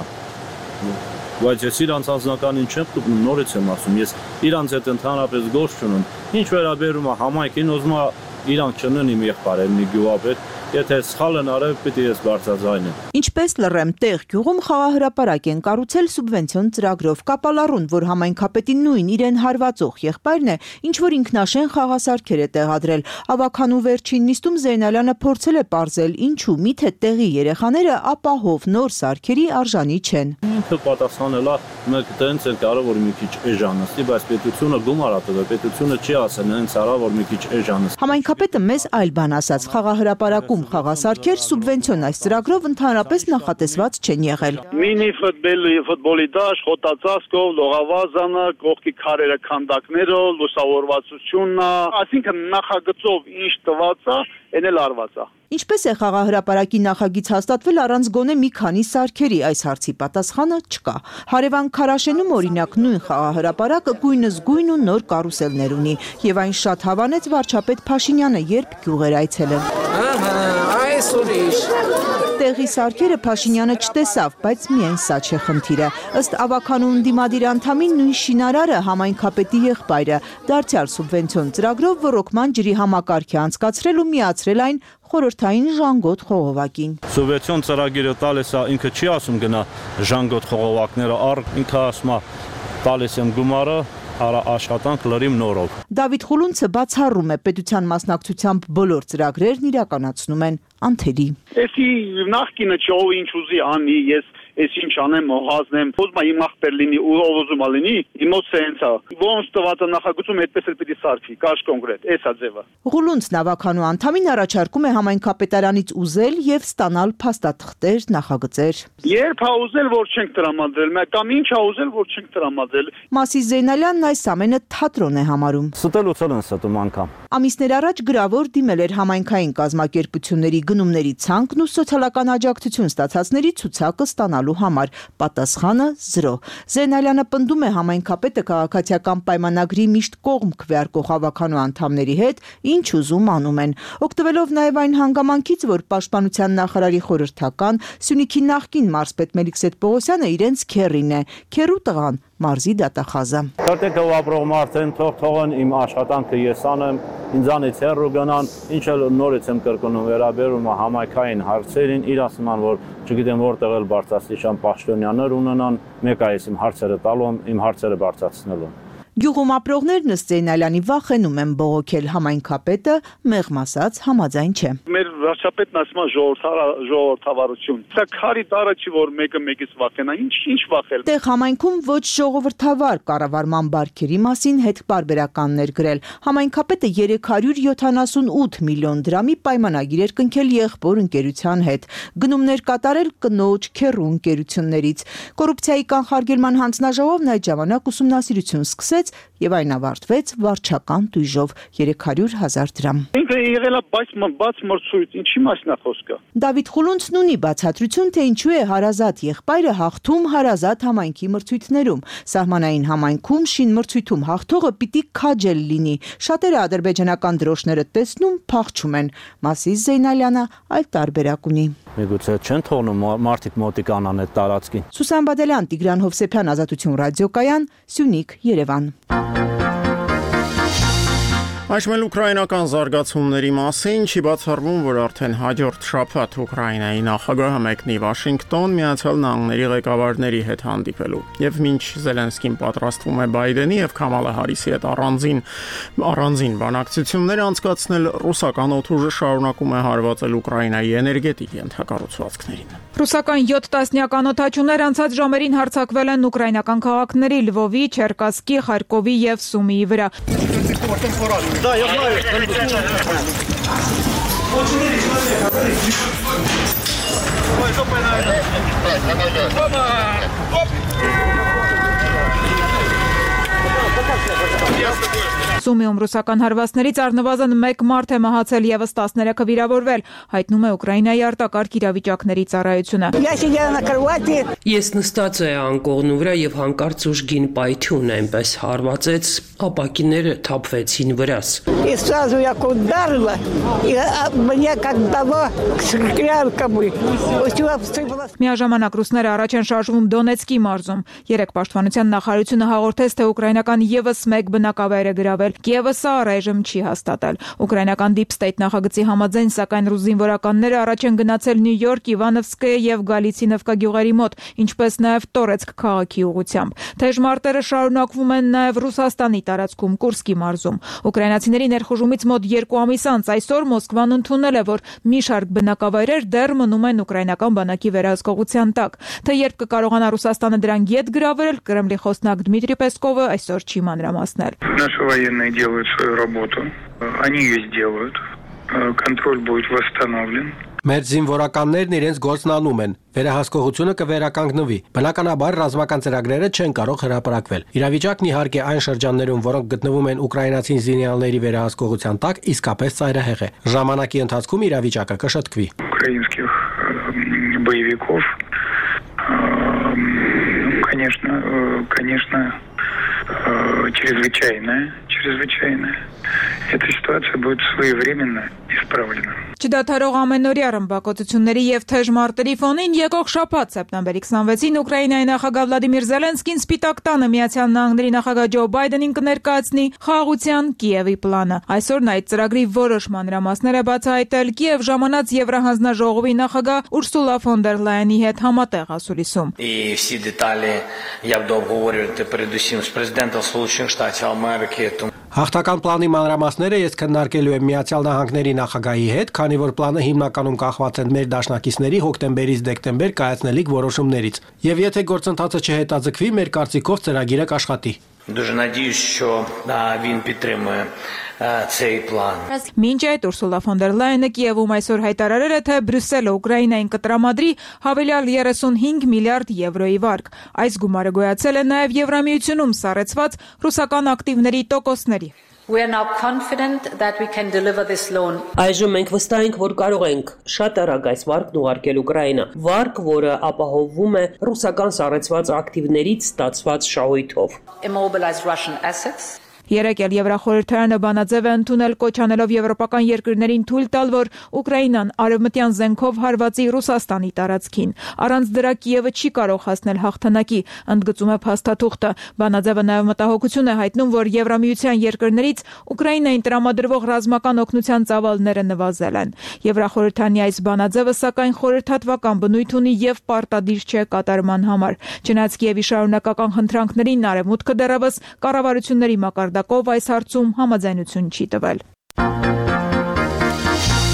Բայց ես իրանց անձնականին չեմ տպնում, նորից եմ ասում, ես իրանց հետ ընդհանրապես գործ չունեմ։ Ինչ վերաբերում է համայնքին, ուզում է իրանք չնեն իմ եղբայրն մի գյուղապետ, եթե սխալ են արել, պիտի ես բարձրաձայնեմ։ Ինչպես լռեմ, տեղ գյուղում խաղահրապարակ են կառուցել սուբվենցիոն ծրագրով, կապալառուն, որ համայնքապետի նույն իրեն հարվածող եղբայրն է, ինչ որ ինքնաշեն խաղասարքեր է տեղադրել։ Ավականու վերջին նիստում Զեյնալյանը փորձել է պարզել, ինչու միթե տեղի երեխաները ապահով նոր սարքերի արժանի չեն։ Ինքը պատասխանել է, մեկ տենց էլ կարող որ մի քիչ էժանացի, բայց պետությունը գումար է տվել, պետությունը չի ասել հենց արա որ մի քիչ էժանացի։ Համայնքապետը մեզ այլ բան ասաց, խաղահրապարակում խաղասարքեր սուբվենցիոն այս ծրագրով ընդհանրապես նախատեսված չեն եղել։ Մինի ֆուտբոլի ֆուտբոլի դաշ, խոտածածկով, լողավազանը, կողքի քարերը, քանդակները, լուսավորվածությունն, այսինքն նախագծով ինչ տված է, այն էլ արված է։ Ինչպես է խաղահրապարակի նախագիծ հաստատվել առանց գոնե մի քանի սարքերի, այս հարցի պատասխանը չկա։ Հարևան Քարաշենում օրինակ նույն խաղահրապարակը գույնս գույն ու նոր կարուսելներ ունի, եւ այն շատ հավանեց վարչապետ Փաշինյանը, երբ գյուղ էր այցելել։ Ահա, այս ուրիշ։ Տեղի սարքերը Փաշինյանը չտեսավ, բայց միայն սա չէ խնդիրը։ Ըստ ավականուն դիմադիր անդամին նույն շինարարը համայնքապետի եղբայրը դարձյալ սուբվենցիոն ծրագրով ռոռոկման ջրի համակարգ է անցկացրել ու միացրել այն խորհրդային ժանգոտ խողովակին։ Սուբվենցիոն ծրագիրը տալիս է, ինքը չի ասում գնա ժանգոտ խողովակները, առ ինքը ասում է տալիս եմ գումարը, արա աշխատանք լրիմ նորով։ Դավիթ Ղուլունցը բացառում է պետության մասնակցությամբ բոլոր ծրագրերն իրականացնում են անթերի։ Էսի նախկինը չով ինչ ուզի անի, ես ես ինչ անեմ, հազնեմ, ուզում եմ իմ ախպեր լինի, ու ով ուզում է լինի, իմոց սենս է։ Ոնց տված է նախագծում, այդպես էլ պիտի սարքի, կաշ կոնկրետ, էս է ձևը։ Ղուլունցն ավականու անդամին առաջարկում է համայնքապետարանից ուզել եւ ստանալ փաստաթղթեր, նախագծեր։ Երբ հա ուզել, որ չենք տրամադրել, կամ ինչ հա ուզել, որ չենք տրամադրել։ Մասիս Զեյնալյանն այս ամենը թատրոն է համարում։ Ստելուց են ստում անգամ։ Ամիսներ առաջ գրավոր դիմել էր համայնքային կազմակերպությունների գնումների ցանկն ու սոցիալական աջակցություն ստացածների ցուցակը ստանալու համար, պատասխանը զրո։ Զեյնալյանը պնդում է համայնքապետը քաղաքացիական պայմանագրի միշտ կողմ քվեարկող ավականու անդամների հետ, ինչ ուզում անում են։ Օգտվելով նաև այն հանգամանքից, որ պաշտպանության նախարարի խորհրդական Սյունիքի նախկին մարզպետ Մելիքսեթ Պողոսյանը իրենց քեռին է, քեռու տղան մարզի դատախազը։ Դեռ ապրող մարդեն թող թողեն իմ աշխատանքը ես անեմ, ինձանից հեռու գնան, ինչ էլ նորից եմ կրկնում վերաբերում համայնքային հարցերին, իրաց նման որ չգիտեմ որտեղ էլ բարձրաստիճան պաշտոնյաներ ունենան, մեկ այս իմ հարցերը տալու, իմ հարցերը բարձրացնելու։ Գյուղում ապրողներն ըստ Զեյնալյանի վախենում են բողոքել համայնքապետը, մեղմ ասած համաձայն չէ։ Մեր Վարչապետն ասում է ժողովրդավարություն։ Սա քարի տարը չի, որ մեկը մեկից վախենա, ինչ ինչ վախել։ Տեղ համայնքում ոչ ժողովրդավար կառավարման բարքերի մասին հետ պարբերականներ գրել։ Համայնքապետը երեք հարյուր յոթանասունութ միլիոն դրամի պայմանագիր էր կնքել եղբոր ընկերության հետ, գնումներ կատարել կնոջ քեռու ընկերություններից։ Կոռուպցիայի կանխարգելման հանձնաժողովն այդ ժամանակ ուսումնասիրություն սկսեց եւ այն ավարտվեց վարչական տույժով երեք հարյուր հազար դրամ։ Ինքը եղել է բաց մրցույթ, ինչի մասն է խոսքը։ Դավիթ Խուլունցն ունի բացատրություն, թե ինչու է հարազատ եղբայրը հաղթում հարազատ համայնքի մրցույթներում։ Սահմանային համայնքում շին մրցույթում հաղթողը պիտի քաջել լինի։ Շատերը ադրբեջանական դրոշները տեսնում փախչում են։ Մասիս Զեյնալյանը այլ տարբերակ ունի։ Միգուցե չեն թողնում մարդիկ մոտիկանան այդ տարածքին։ Սուսան Բադելյան, Տիգրան Հովսեփյան, Ազատություն ռադիոկայան, Սյունիք, Երևան։ Այժմ ուկրաինական զարգացումների մասին չի բացառվում, որ արդեն հաջորդ շաբաթ Ուկրաինայի նախագահը մեկնի Վաշինգտոն Միացյալ Նահանգների ղեկավարների հետ հանդիպելու։ Եվ մինչ Զելենսկին պատրաստվում է Բայդենի եւ Քամալա Հարիսի հետ առանձին առանձին բանակցություններ անցկացնել, ռուսական օդուժը շարունակում է հարվածել Ուկրաինայի էներգետիկ ենթակառուցվածքներին։ Ռուսական յոթ տասնյական օդաչուներ անցած ժամերին հարձակվել են ուկրաինական քաղաքների Լվովի, Չերկասկի, Խարկովի եւ Սումիի վրա։ Да, я знаю. Սումիում ռուսական հարվածներից առնվազն մեկ մարդ է մահացել, եւս տասներեքը վիրավորվել, հայտնում է Ուկրաինայի արտակարգ իրավիճակների ծառայությունը։ Ես նստած էի անկողնու վրա եւ հանկարծ ուժգին պայթյուն այնպես հարվածեց, ապակիները թափվեցին վրաս։ Միաժամանակ ռուսները առաջ են շարժվում Դոնեցկի մարզում։ Երեք պաշտպանության նախարարությունը հաղորդեց, թե ուկրաինական եւս մեկ բնակավայր է գրավել։ Կիևը սա առայժմ չի հաստատել։ Ուկրաինական Deep State նախագծի համաձայն, սակայն ռուս զինվորականները առաջ են գնացել Նյու Յորք, Իվանովսկը եւ Գալիցինովկա գյուղերի մոտ, ինչպես նաեւ Տորեցկ քաղաքի ուղղությամբ։ Թեժ մարտերը շարունակվում են նաեւ Ռուսաստանի տարածքում Կուրսկի մարզում։ Ուկրաինացիների ներխուժումից մոտ երկու ամիս անց այսօր Մոսկվան ընդունել է, որ մի շարք բնակավայրեր դեռ մնում են ուկրաինական բանակի վերահսկողության տակ։ Թե երբ կկարողանա Ռուսաստանը դրան ետ գրավել, Կրեմլի խոսնակ Դմիտրի Պեսկովը այսօր չի մանրամասնել։ Наши военные делают свою работу, они ее сделают, контроль будет восстановлен. Մեր զինվորականներն իրենց գործն անում են, վերահսկողությունը կվերականգնվի։ Բնականաբար ռազմական ծրագրերը չեն կարող հրապարակվել։ Իրավիճակն իհարկե այն շրջաններում, որոնք գտնվում են ուկրաինացի զինյալների վերահսկողության տակ, իսկապես ծայրահեղ է։ Ժամանակի ընթացքում իրավիճակը կշտկվի։ Украинских боевиков, конечно, конечно, чрезвычайная, чрезвычайная. Эта ситуация будет своевременно исправлена. Չդադարող ամենօրյա ռմբակոծությունների եւ թեժ մարտերի ֆոնին եկող շաբաթ սեպտեմբերի քսանվեցին Ուկրաինայի նախագահ Վլադիմիր Զելենսկին Սպիտակ տանը Միացյալ Նահանգների նախագահ Ջո Բայդենին կներկայացնի խաղաղության Կիևի պլանը։ Այսօր նա այդ ծրագրի որոշ մանրամասներ է բացահայտել Կիև ժամանած Եվրահանձնաժողովի նախագահ Ուրսուլա ֆոն դեր Լայենի հետ համատեղ ասուլիսում։ И все детали я буду обговорювати передусім з президентом Сполучених Штатів Америки. Հաղթական պլանի մանրամասները ես քննարկելու եմ Միացյալ Նահանգների նախագահի հետ, քանի որ պլանը հիմնականում կախված է մեր դաշնակիցների հոկտեմբերից դեկտեմբեր կայացնելիք որոշումներից։ Եվ եթե գործընթացը չհետաձգվի, մեր կարծիքով ծրագիրը կաշխատի։ Дуже надіюсь, що він підтримує цей план. Մինչ այդ Ուրսուլա ֆոն դեր Լայենը Կիևում այսօր հայտարարել է, թե Բրյուսելը Ուկրաինային կտրամադրի հավելյալ երեսունհինգ միլիարդ եվրոյի վարկ։ Այս գումարը գոյացել է նաև Եվրամիությունում սառեցված ռուսական ակտիվների տոկոսների։ We are now confident that we can deliver this loan. Այժմ մենք վստահ ենք, որ կարող ենք շատ արագ այս վարկն ուղարկել Ուկրաինա։ Վարկ, որը ապահովվում է ռուսական սառեցված ակտիվներից ստացված շահույթով։ Immobilize Russian assets. Երեք էլ Եվրախորհրդարանը բանաձև է ընդունել կոչանելով եվրոպական երկրներին թույլ տալ, որ Ուկրաինան արևմտյան զենքով հարվածի Ռուսաստանի տարածքին։ Առանց դրա Կիևը չի կարող հասնել հաղթանակի, ընդգծում է փաստաթուղթը։ Բանաձևը նաև մտահոգություն է հայտնում, որ Եվրամիության երկրներից Ուկրաինային տրամադրվող ռազմական օգնության ծավալները նվազել են։ Եվրախորհրդանի այս բանաձևը սակայն խորհրդատվական բնույթ ունի եւ պարտադիր չէ կատարման համար։ Չնայած Կիևի շարունակական խնդրանքներին արևմուտքը դեռևս կառավարությունների մակարդակով այս հարցում համաձայնություն չի տվել։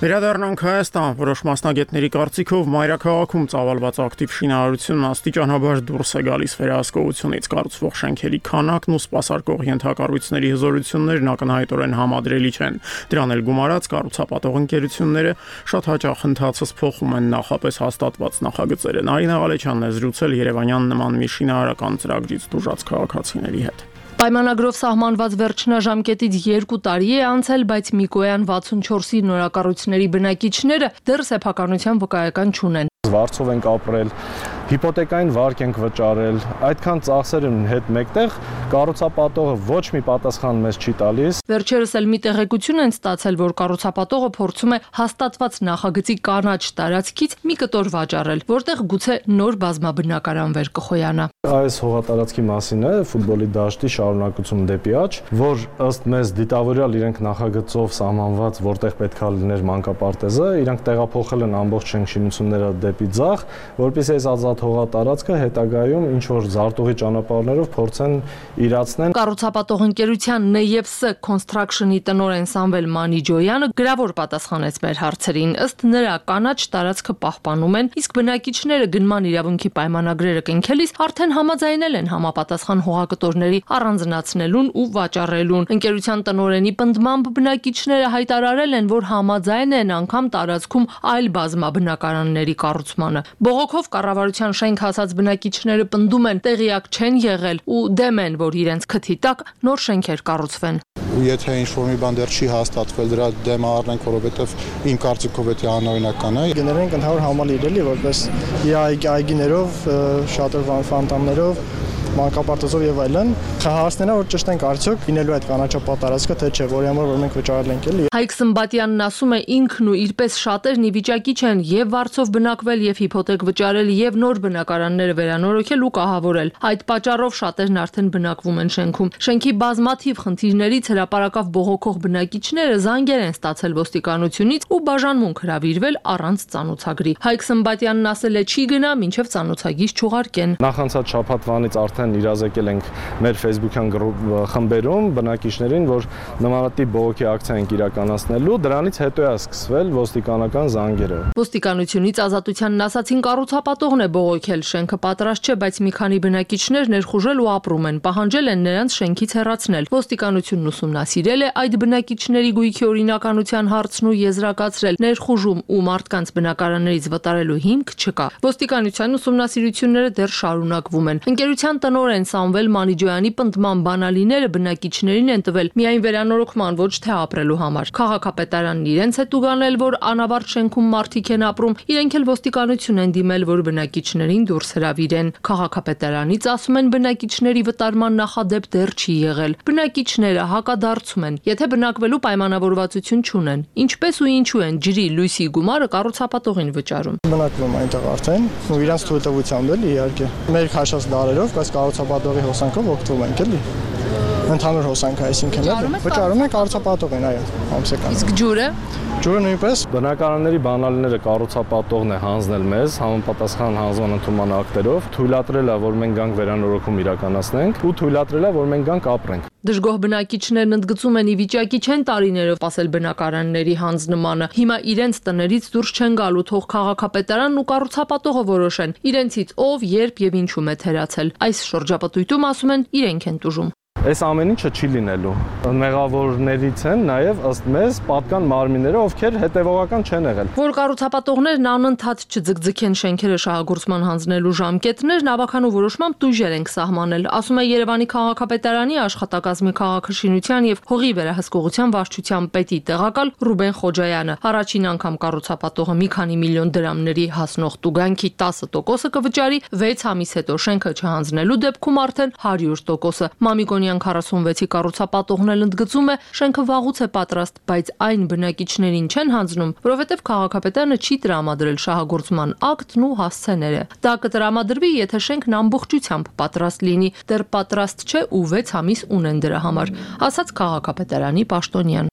Վերադառնանք Հայաստան, որոշ մասնագետների կարծիքով մայրաքաղաքում ծավալված ակտիվ շինարարությունն աստիճանաբար դուրս է գալիս վերահսկողությունից, կառուցվող շենքերի քանակն ու սպասարկող ենթակառույցների հզորություններն ակնհայտորեն համադրելի չեն։ Դրան էլ գումարած կառուցապատող ընկերությունները շատ հաճախ ընթացս փոխում են նախապես հաստատված նախագծերը։ Նարինե Ղալեչյանն է զրուցել Երևանյան նման մի շինարարական ծրագրից տուժած քաղաքացիների հետ։ Պայմանագրով սահմանված վերջնաժամկետից երկու տարի է անցել, բայց Միկոյան վաթսունչորսի նորակառույցների բնակիչները դեռ սեփականության վկայական չունեն։ Վարձով ենք ապրել, հիպոթեկային վարկ ենք վճարել, այդքան ծախսեր հետ մեկտեղ կառուցապատողը ոչ մի պատասխան մեզ չի տալիս։ Վերջերս էլ մի տեղեկություն են ստացել, որ կառուցապատողը փորձում է հաստատված նախագծի կանաչ տարածքից մի կտոր վաճառել, որտեղ գուցե նոր բազմաբնակարան վեր կխոյանա։ Այս հողատարածքի մասին է ֆուտբոլի դաշտի շարունակություն դեպի աճ, որ ըստ մեզ դիտավորյալ իրենք նախագծով սահմանված, որտեղ պետքա լիներ մանկապարտեզը, իրենք տեղափոխել են ամբողջ շենքշինությունները դեպի ձախ, որպեսզի այս ազատ հողատարածքը հետագայում ինչ որ զարտուղի ճանապարհներով փորձեն իրացնեն։ Կառուցապատող ընկերության Ն և Ս Construction-ի տնօրեն Սամվել Մանիջոյանը գրավոր պատասխանեց մեր հարցերին։ Ըստ նրա, կանաչ տարածքը պահպանում են, իսկ բնակիչները գնման իրավունքի պայմանագրերը կնքելիս արդեն համաձայնել են համապատասխան հողակտորների առանձնացնելուն ու վաճառելուն։ Ընկերության տնօրենի պնդմամբ բնակիչները հայտարարել են, որ համաձայն են անգամ տարածքում այլ բազմաբնակարանների կառուցմանը։ Բողոքով կառավարության շենք հասած բնակիչները պնդում են, տեղյակ չեն եղել ու դեմ են, որ իրենց քթի տակ նոր շենքեր կառուցվեն։ Եթե ինչ-որ մի բան դեռ չի հաստատվել, դրա դեմ առնենք, որովհետև իմ կարծիքով դա անօրինական է։ Գներենք ընդհանուր համալիր էլի, որպես այգիներով, շատեր ֆանտամներով, մանկապարտեզով եւ այլն, խհարացնելա որ ճշտենք արդյոք լինելու այդ կանաչապատ տարածքը թե չէ, որի համար որ մենք վճարել ենք էլի։ Հայկ Սմբատյանն ասում է, ինքն ու իրպես շատերն ի վիճակի չեն եւ վարձով բնակվել եւ հիփոթեք վճարել եւ նոր բնակարանները վերանորոգել ու կահավորել։ Այդ պատճառով շատերն արդեն բնակվում են շենքում։ Շենքի բազմաթիվ խնդիրներից հրապարակավ բողոքող բնակիչները զանգեր են ստացել ոստիկանությունից ու բաժանմունք հրավիրվել առանց ծանոթագրի։ Հայկ Սմբատյանն ասել է չի գնա, մինչեւ ծանոթագիր չուղարկեն։ Նախանցած շաբաթվանից արդեն իրազեկել ենք մեր Facebook-յան խմբերում բնակիչներին, որ նմանատիպ բողոքի ակցիա ենք իրականացնելու, դրանից հետո է սկսվել ոստիկանական զանգերը։ Ոստիկանությունից ազատությանն ասացին կառուցապատողն է բողոքել, շենքը պատրաստ չէ, բայց մի քանի բնակիչներ ներխուժել ու ապրում են, պահանջել են նրանց շենքից հեռացնել։ Ոստիկանությունն ուսումնասիրել է այդ բնակիչների գույքի օրինականության հարցն ու եզրակացրել, ներխուժում ու մարդկանց բնակարաններից վտարելու հիմք չկա։ Ոստիկանության ուսումնասիրությունները դեռ շարունակվում են։ Ընկերության տնօրեն Սամվել Մանիջոյանի պնդման բանալիները բնակիչներին են տվել միայն վերանորոգման, ոչ թե ապրելու համար։ Քաղաքապետարանն իրենց է տուգանել, որ անավարտ շենքում մարդիկ են ապրում, իրենք էլ ոստիկանություն են դիմել, որ բնակիչներին դուրս հրավիրեն։ Քաղաքապետարանից ասում են բնակիչների վտարման նախադեպ դեռ չի եղել։ Բնակիչները հակադարձում են, եթե բնակվելու պայմանավորվածություն չունեն, ինչպես ու ինչու են ջրի, լույսի գումարը կառուցապատողին վճարում։ Բնակվում այնտեղ արդեն ու իրանց թույլտվությամբ էլի իհարկե։ Մեր քաշած դարերով կաս կառուցապատողի հոսանքով օգտվում ենք էլի։ Ընդհանուր հոսանք, այսինքն վճարում ենք կառուցապատողին, այո, ամսական։ Իսկ ջուրը Ջուրը նույնպես բնակարանների բանալիները կառուցապատողն է հանձնել մեզ համապատասխան հանձնման ընդունման ակտերով, թույլատրել է, որ մենք գանք վերանորոգում իրականացնենք ու թույլատրել է, որ մենք գանք ապրենք։ Դժգոհ բնակիչներն ընդգծում են ի վիճակի չեն տարիներով սպասել բնակարանների հանձնմանը։ Հիմա իրենց տներից դուրս չեն գալու, թող քաղաքապետարանն ու կառուցապատողը որոշեն, իրենցից ով, երբ եւ ինչու է թերացել։ Այս շրջապատույտում ասում են իրենք են տուժում։ Այս ամեն ինչը չի լինելու։ Մեղավորներից են նաև ըստ մեզ պատկան մարմինները, ովքեր հետևողական չեն եղել։ Որ կառուցապատողներն անընդհատ չձգձգեն շենքերը շահագործման հանձնելու ժամկետներ, ավականու որոշմամբ տույժեր ենք սահմանել, ասում է Երևանի քաղաքապետարանի աշխատակազմի քաղաքաշինության եւ հողի վերահսկողության վարչության պետի տեղակալ Ռուբեն Խոջայանը։ Առաջին անգամ կառուցապատողը մի քանի միլիոն դրամների հասնող տուգանքի տասը տոկոսը կվճարի, վեց ամիս հետո շենքը չհանձնելու դեպքում արդեն հարյուր տոկոսը։ Մամիկոնյան քառասունվեցի կառուցապատողն էլ ընդգծում է, շենքը վաղուց է պատրաստ, բայց այն բնակիչներին չեն հանձնում, որովհետև քաղաքապետարանը չի տրամադրել շահագործման ակտն ու հասցեները։ Դա կտրամադրվի, եթե շենքն ամբողջությամբ պատրաստ լինի, դեռ պատրաստ չէ ու վեց ամիս ունեն դրա համար, ասաց քաղաքապետարանի պաշտոնյան։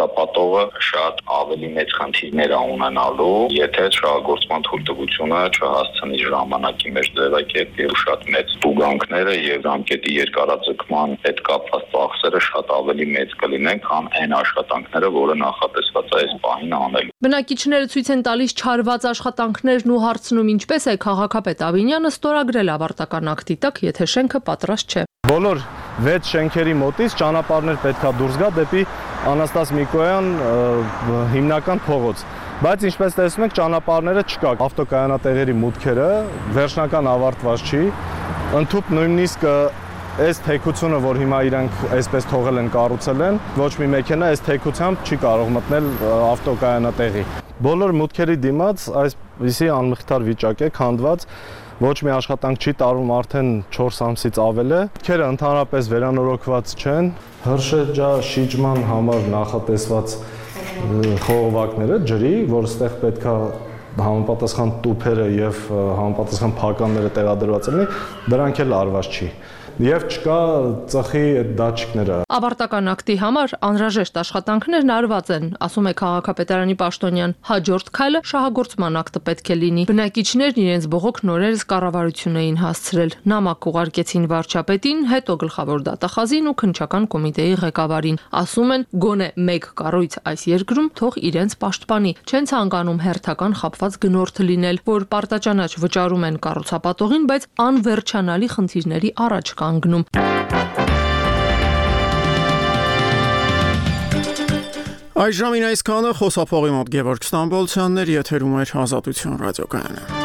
կառուցապատողը շատ ավելի մեծ խնդիրներ ունենալու, եթե շահագործման թույլտվությունը չհասցնի ժամանակի մեջ ձևակերպել շատ մեծ տուգանքները եւ ժամկետի երկարաձգման հետ կապված ծախսերը շատ ավելի մեծ կլինեն, քան այն աշխատանքները, որը նախատեսված է այս պահին անելու։ Բնակիչները ցույց են տալիս չարված աշխատանքներն ու հարցնում ինչպես է քաղաքապետ Ավինյանը ստորագրել ավարտական ակտի տակ, եթե շենքը պատրաստ չէ։ Բոլոր վեց շենքերի մոտից ճանապարհներ պետքա դուրս գա դեպի Անաստաս Միկոյան հիմնական փողոց։ Բայց ինչպես տեսնում եք, ճանապարհները չկա։ Ավտոկայանատեղերի մուտքերը վերջնական ավարտված չի։ Ընդհուպ նույնիսկ այս թեքությունը, որ հիմա իրանք այսպես թողել են, կառուցել են, ոչ մի մեքենա այս թեքությամբ չի կարող մտնել ավտոկայանատեղի։ Բոլոր մուտքերի դիմաց այսպիսի անմխիթար վիճակ է, քանդված, ոչ մի աշխատանք չի տարվում արդեն չորս ամսից ավել է։ Մուտքերը ընդհանրապես վերանորոգված չեն, հրշեջաշիջման համար նախատեսված խողովակները ջրի, որ ստեղ պետքա համապատասխան տուփերը եւ համապատասխան փականները տեղադրված լինի, դրանք էլ արված չի։ Եվ չկա ծխի այդ դատչիկները։ Ավարտական ակտի համար անհրաժեշտ աշխատանքներն արված են, ասում է քաղաքապետարանի պաշտոնյան։ Հաջորդ քայլը շահագործման ակտը պետք է լինի։ Բնակիչներն իրենց բողոք նորերս կառավարություն էին հասցրել։ Նամակ ուղարկեցին վարչապետին, հետո գլխավոր դատախազին ու քննչական կոմիտեի ղեկավարին։ Ասում են, գոնե մեկ կառույց այս երկրում թող իրենց պաշտպանի։ Չեն ցանկանում հերթական խապված գնորդ լինել, որ պարտաճանաչ վճարում են կառուցապատողին, բայց անվերջանալի խնդիրների առաջ կանգնում։ Այժմին այսքանը խոսափողի մոտ Գևորգ Ստամբոլցյանն էր, եթերում էր Ազատություն ռադիոկայանը։